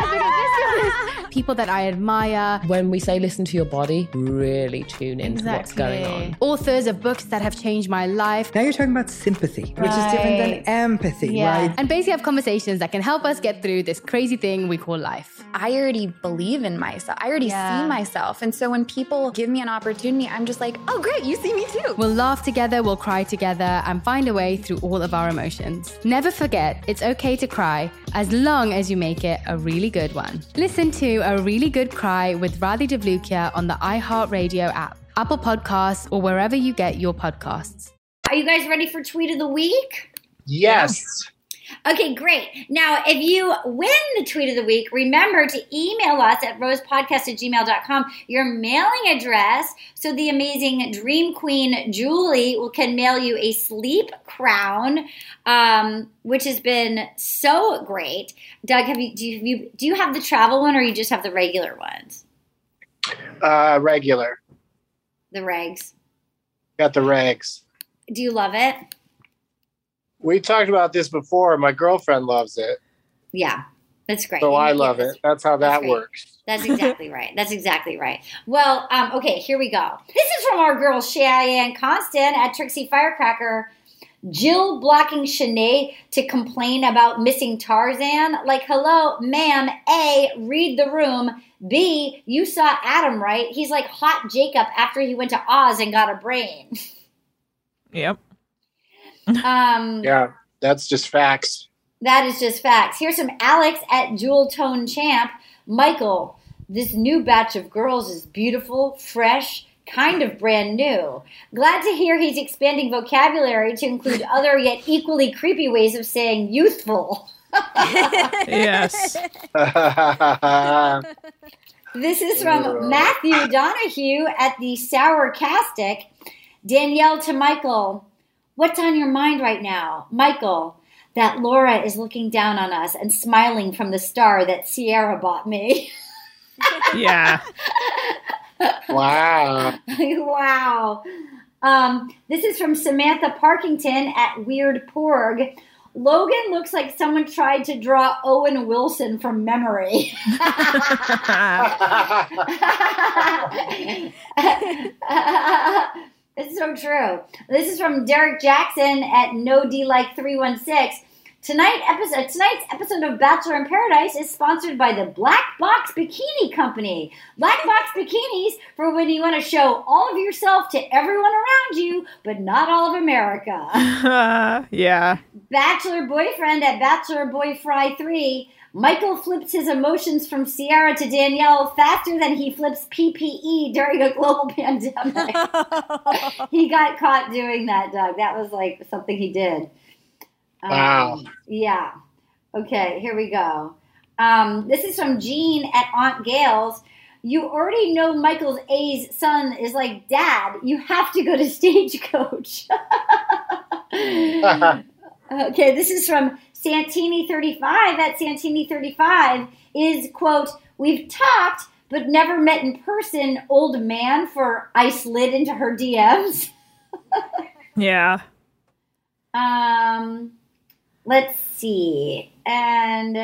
People that I admire. When we say listen to your body, really tune into what's going on. Authors of books that have changed my life. Now you're talking about sympathy, which is different than empathy, right? And basically have conversations that can help us get through this crazy thing we call life. I already believe in myself. I already see myself. And so when people give me an opportunity, I'm just like, oh, great, you see me too. We'll laugh together, we'll cry together, and find a way through all of our emotions. Never forget, it's okay to cry, as long as you make it a really good one. Listen to A Really Good Cry with Radhi Devlukia on the iHeartRadio app, Apple Podcasts, or wherever you get your podcasts. Are you guys ready for Tweet of the Week? Yes. Okay, great. Now, if you win the Tweet of the Week, remember to email us at rosepodcast@gmail.com your mailing address so the amazing Dream Queen Julie can mail you a sleep crown, which has been so great. Doug, do you have the travel one or you just have the regular ones? Regular. The regs. Got the regs. Do you love it? We talked about this before. My girlfriend loves it. Yeah, that's great. So I love it. That's how that works. That's exactly right. That's exactly right. Well, okay, here we go. This is from our girl Cheyenne Constant at Trixie Firecracker. Jill blocking Shanae to complain about missing Tarzan. Like, hello, ma'am. A, read the room. B, you saw Adam, right? He's like hot Jacob after he went to Oz and got a brain. Yep. Yeah, that's just facts. That is just facts. Here's some Alex at Jewel Tone Champ. Michael, this new batch of girls is beautiful, fresh, kind of brand new. Glad to hear he's expanding vocabulary to include other yet equally creepy ways of saying youthful. Yes. This is from Matthew Donahue at the Sourcastic. Danielle to Michael. What's on your mind right now? Michael, that Laura is looking down on us and smiling from the star that Sierra bought me. Yeah. Wow. Wow. This is from Samantha Parkington at Weird Porg. Logan looks like someone tried to draw Owen Wilson from memory. It's so true. This is from Derek Jackson at NoDLike316. Tonight's episode of Bachelor in Paradise is sponsored by the Black Box Bikini Company. Black Box Bikinis for when you want to show all of yourself to everyone around you, but not all of America. Yeah. Bachelor Boyfriend at Bachelor Boy Fry 3. Michael flips his emotions from Sierra to Danielle faster than he flips PPE during a global pandemic. He got caught doing that, Doug. That was like something he did. Wow. Yeah. Okay, here we go. This is from Jean at Aunt Gail's. You already know Michael's A's son is like, Dad, you have to go to Stagecoach. Okay, this is from Santini35 at Santini35 is, quote, we've talked but never met in person, old man, for I slid into her DMs. Yeah. Let's see. And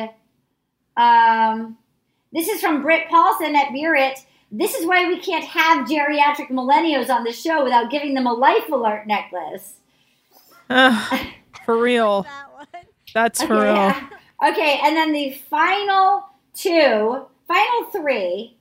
this is from Britt Paulson at Burrit. This is why we can't have geriatric millennials on the show without giving them a life alert necklace. For real. That's for real. Okay, and then the final three.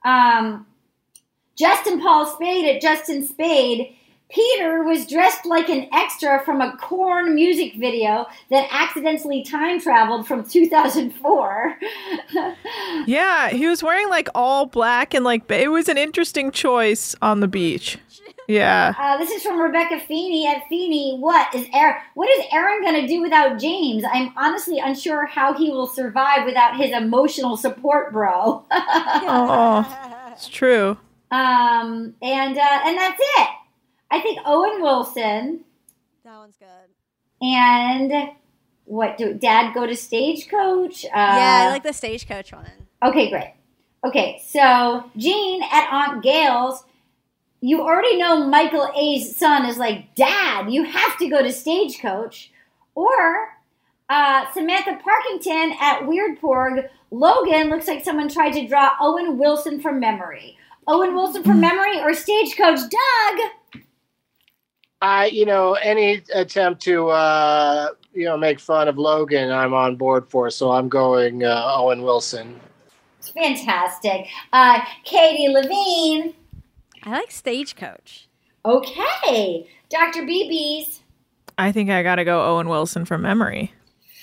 Justin Paul Spade at Justin Spade. Peter was dressed like an extra from a Korn music video that accidentally time traveled from 2004. Yeah, he was wearing like all black and like it was an interesting choice on the beach. Yeah. This is from Rebecca Feeney at Feeney. What is Aaron going to do without James? I'm honestly unsure how he will survive without his emotional support bro. Oh, it's true. And that's it. I think Owen Wilson. That one's good. And what do Dad go to Stagecoach? Yeah, I like the Stagecoach one. Okay, great. Okay, so Jean at Aunt Gail's. You already know Michael A's son is like, Dad, you have to go to Stagecoach. Or Samantha Parkington at Weird Porg. Logan looks like someone tried to draw Owen Wilson from memory. Owen Wilson from memory or Stagecoach? Doug? Any attempt to, make fun of Logan, I'm on board for. So I'm going Owen Wilson. It's fantastic. Katie Levine. I like Stagecoach. Okay. Dr. BB's. I think I got to go Owen Wilson from memory.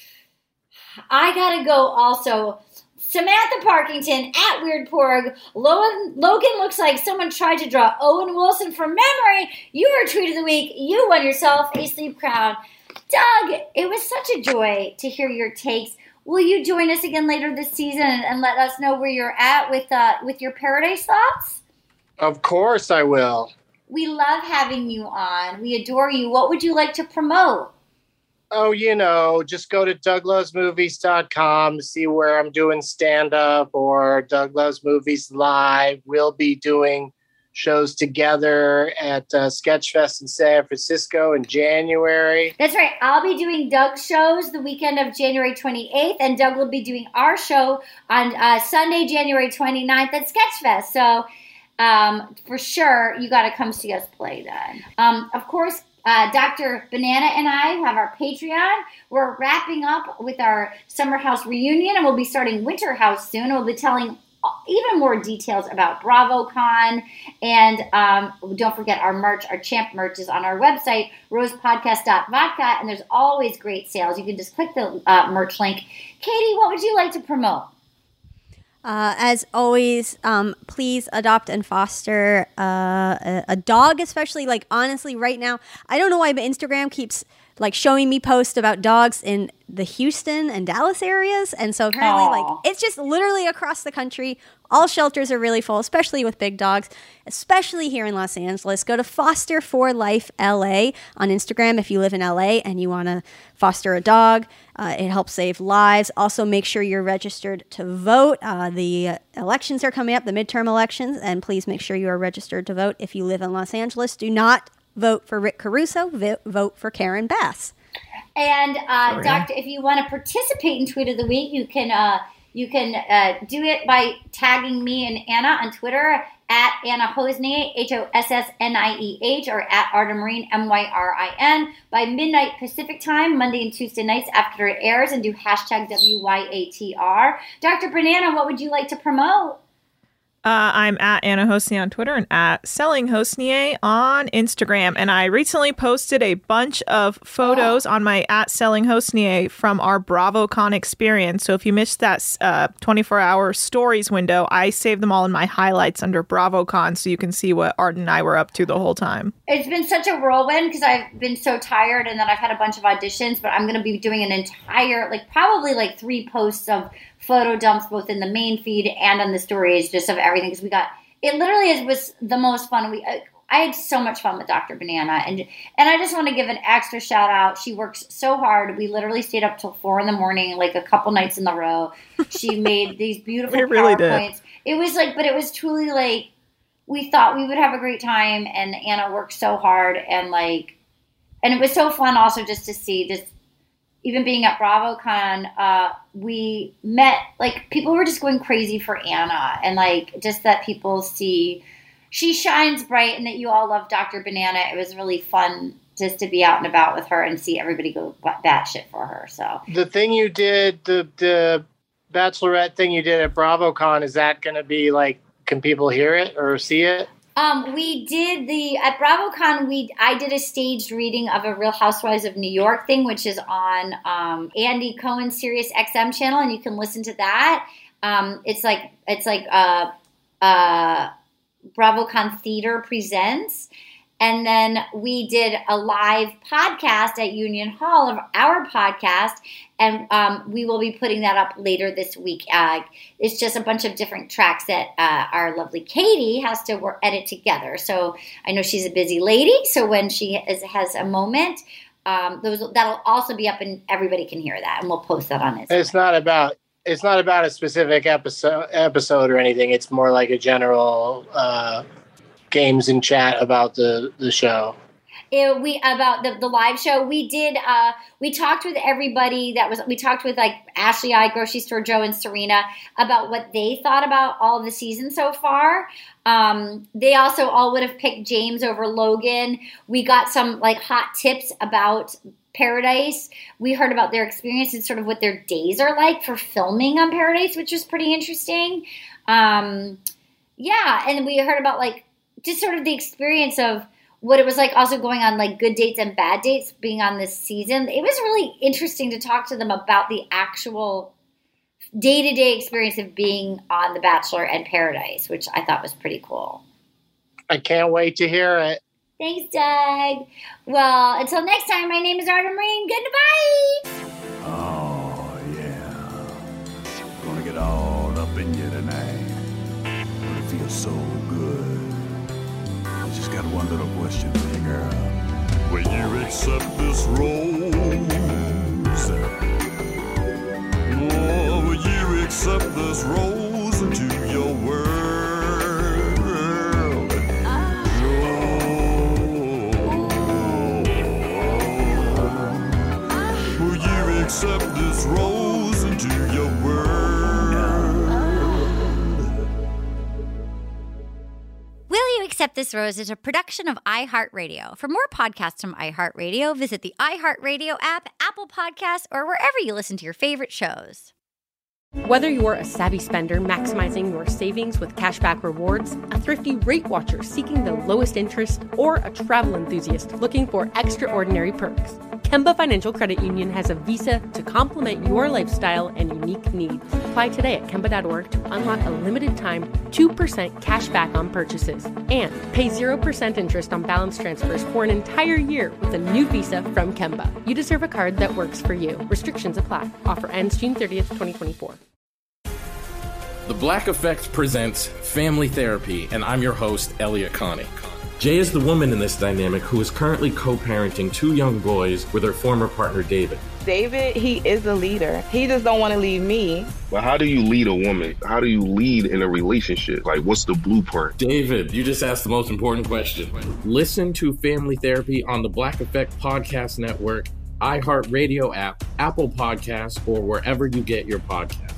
I got to go also Samantha Parkington at Weird Porg. Logan looks like someone tried to draw Owen Wilson from memory. You are Tweet of the Week. You won yourself a sleep crown. Doug, it was such a joy to hear your takes. Will you join us again later this season and let us know where you're at with your Paradise thoughts? Of course I will. We love having you on. We adore you. What would you like to promote? Oh, just go to DougLovesMovies.com to see where I'm doing stand-up or Doug Loves Movies Live. We'll be doing shows together at Sketchfest in San Francisco in January. That's right. I'll be doing Doug's shows the weekend of January 28th, and Doug will be doing our show on Sunday, January 29th at Sketchfest. So for sure, you got to come see us play then. Of course, Dr. Banana and I have our Patreon. We're wrapping up with our Summer House reunion, and we'll be starting Winter House soon. We'll be telling even more details about BravoCon. And don't forget our merch, our Champ merch is on our website, rosepodcast.vodka, and there's always great sales. You can just click the merch link. Katie, what would you like to promote? As always, please adopt and foster a dog, especially honestly right now. I don't know why, but Instagram keeps showing me posts about dogs in the Houston and Dallas areas. And so apparently it's just literally across the country. All shelters are really full, especially with big dogs, especially here in Los Angeles. Go to Foster for Life LA on Instagram if you live in LA and you want to foster a dog. It helps save lives. Also, make sure you're registered to vote. The elections are coming up, the midterm elections, and please make sure you are registered to vote if you live in Los Angeles. Do not vote for Rick Caruso, vote for Karen Bass. And Doctor, if you want to participate in Tweet of the Week, you can do it by tagging me and Anna on Twitter at Anna Hosnieh, HOSSNIEH, or at Arda Marine, MYRIN, by midnight Pacific time, Monday and Tuesday nights after it airs, and do hashtag WYATR. Dr. Banana, what would you like to promote? I'm at Anna Hosnieh on Twitter and at Selling Hosnieh on Instagram. And I recently posted a bunch of photos on my at Selling Hosnieh from our BravoCon experience. So if you missed that 24-hour stories window, I saved them all in my highlights under BravoCon so you can see what Art and I were up to the whole time. It's been such a whirlwind because I've been so tired and then I've had a bunch of auditions, but I'm going to be doing an entire, probably 3 posts of photo dumps both in the main feed and on the stories just of everything because it was the most fun. I had so much fun with Dr. Banana and I just want to give an extra shout out. She works so hard. We literally stayed up till 4 a.m, a couple nights in a row. She made these beautiful PowerPoints. It was but it was truly we thought we would have a great time and Anna worked so hard and it was so fun also just to see just even being at BravoCon, we met, people were just going crazy for Anna. And, just that people see she shines bright and that you all love Dr. Banana. It was really fun just to be out and about with her and see everybody go batshit for her. So the thing you did, the Bachelorette thing you did at BravoCon, is that going to be, can people hear it or see it? We did at BravoCon, I did a staged reading of a Real Housewives of New York thing, which is on Andy Cohen's Sirius XM channel, and you can listen to that. It's BravoCon Theater Presents. And then we did a live podcast at Union Hall of our podcast, and we will be putting that up later this week. It's just a bunch of different tracks that our lovely Katie has to edit together. So I know she's a busy lady, so when she has a moment, that'll also be up and everybody can hear that, and we'll post that on Instagram. It's not about a specific episode or anything. It's more like a general games and chat about the show. About the live show, we talked with everybody we talked with Ashley I, Grocery Store Joe, and Serena about what they thought about all of the season so far. They also all would have picked James over Logan. We got some hot tips about Paradise. We heard about their experience and sort of what their days are like for filming on Paradise, which was pretty interesting. And we heard about just sort of the experience of what it was like also going on good dates and bad dates being on this season. It was really interesting to talk to them about the actual day-to-day experience of being on The Bachelor and Paradise, which I thought was pretty cool. I can't wait to hear it. Thanks, Doug. Well, until next time, my name is Arda Marine. Goodbye. Oh, yeah. Gonna get all up in you tonight. Gonna feel so good. I just got one little question for you, girl. Will you accept this rose? Oh, will you accept this rose into your world? Will you accept this rose into your world? Will You Accept This Rose is a production of iHeartRadio. For more podcasts from iHeartRadio, visit the iHeartRadio app, Apple Podcasts, or wherever you listen to your favorite shows. Whether you're a savvy spender maximizing your savings with cashback rewards, a thrifty rate watcher seeking the lowest interest, or a travel enthusiast looking for extraordinary perks, Kemba Financial Credit Union has a visa to complement your lifestyle and unique needs. Apply today at Kemba.org to unlock a limited-time 2% cash back on purchases and pay 0% interest on balance transfers for an entire year with a new visa from Kemba. You deserve a card that works for you. Restrictions apply. Offer ends June 30th, 2024. The Black Effect presents Family Therapy, and I'm your host, Elliot Connie. Jay is the woman in this dynamic who is currently co-parenting 2 young boys with her former partner, David. David, he is a leader. He just don't want to leave me. But how do you lead a woman? How do you lead in a relationship? Like, what's the blueprint? David, you just asked the most important question. Listen to Family Therapy on the Black Effect Podcast Network, iHeartRadio app, Apple Podcasts, or wherever you get your podcasts.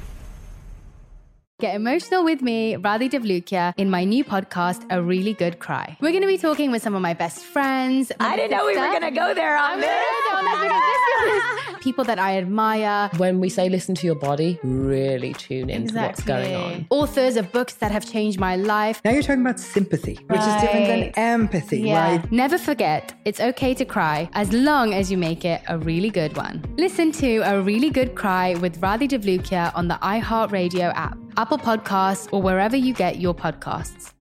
Get emotional with me, Radhi Devlukia, in my new podcast, A Really Good Cry. We're going to be talking with some of my best friends. I didn't know we were going to go there on this. People that I admire. When we say listen to your body, really tune into what's going on. Authors of books that have changed my life. Now you're talking about sympathy, which is different than empathy, right? Never forget, it's okay to cry as long as you make it a really good one. Listen to A Really Good Cry with Radhi Devlukia on the iHeartRadio app, Apple Podcasts, or wherever you get your podcasts.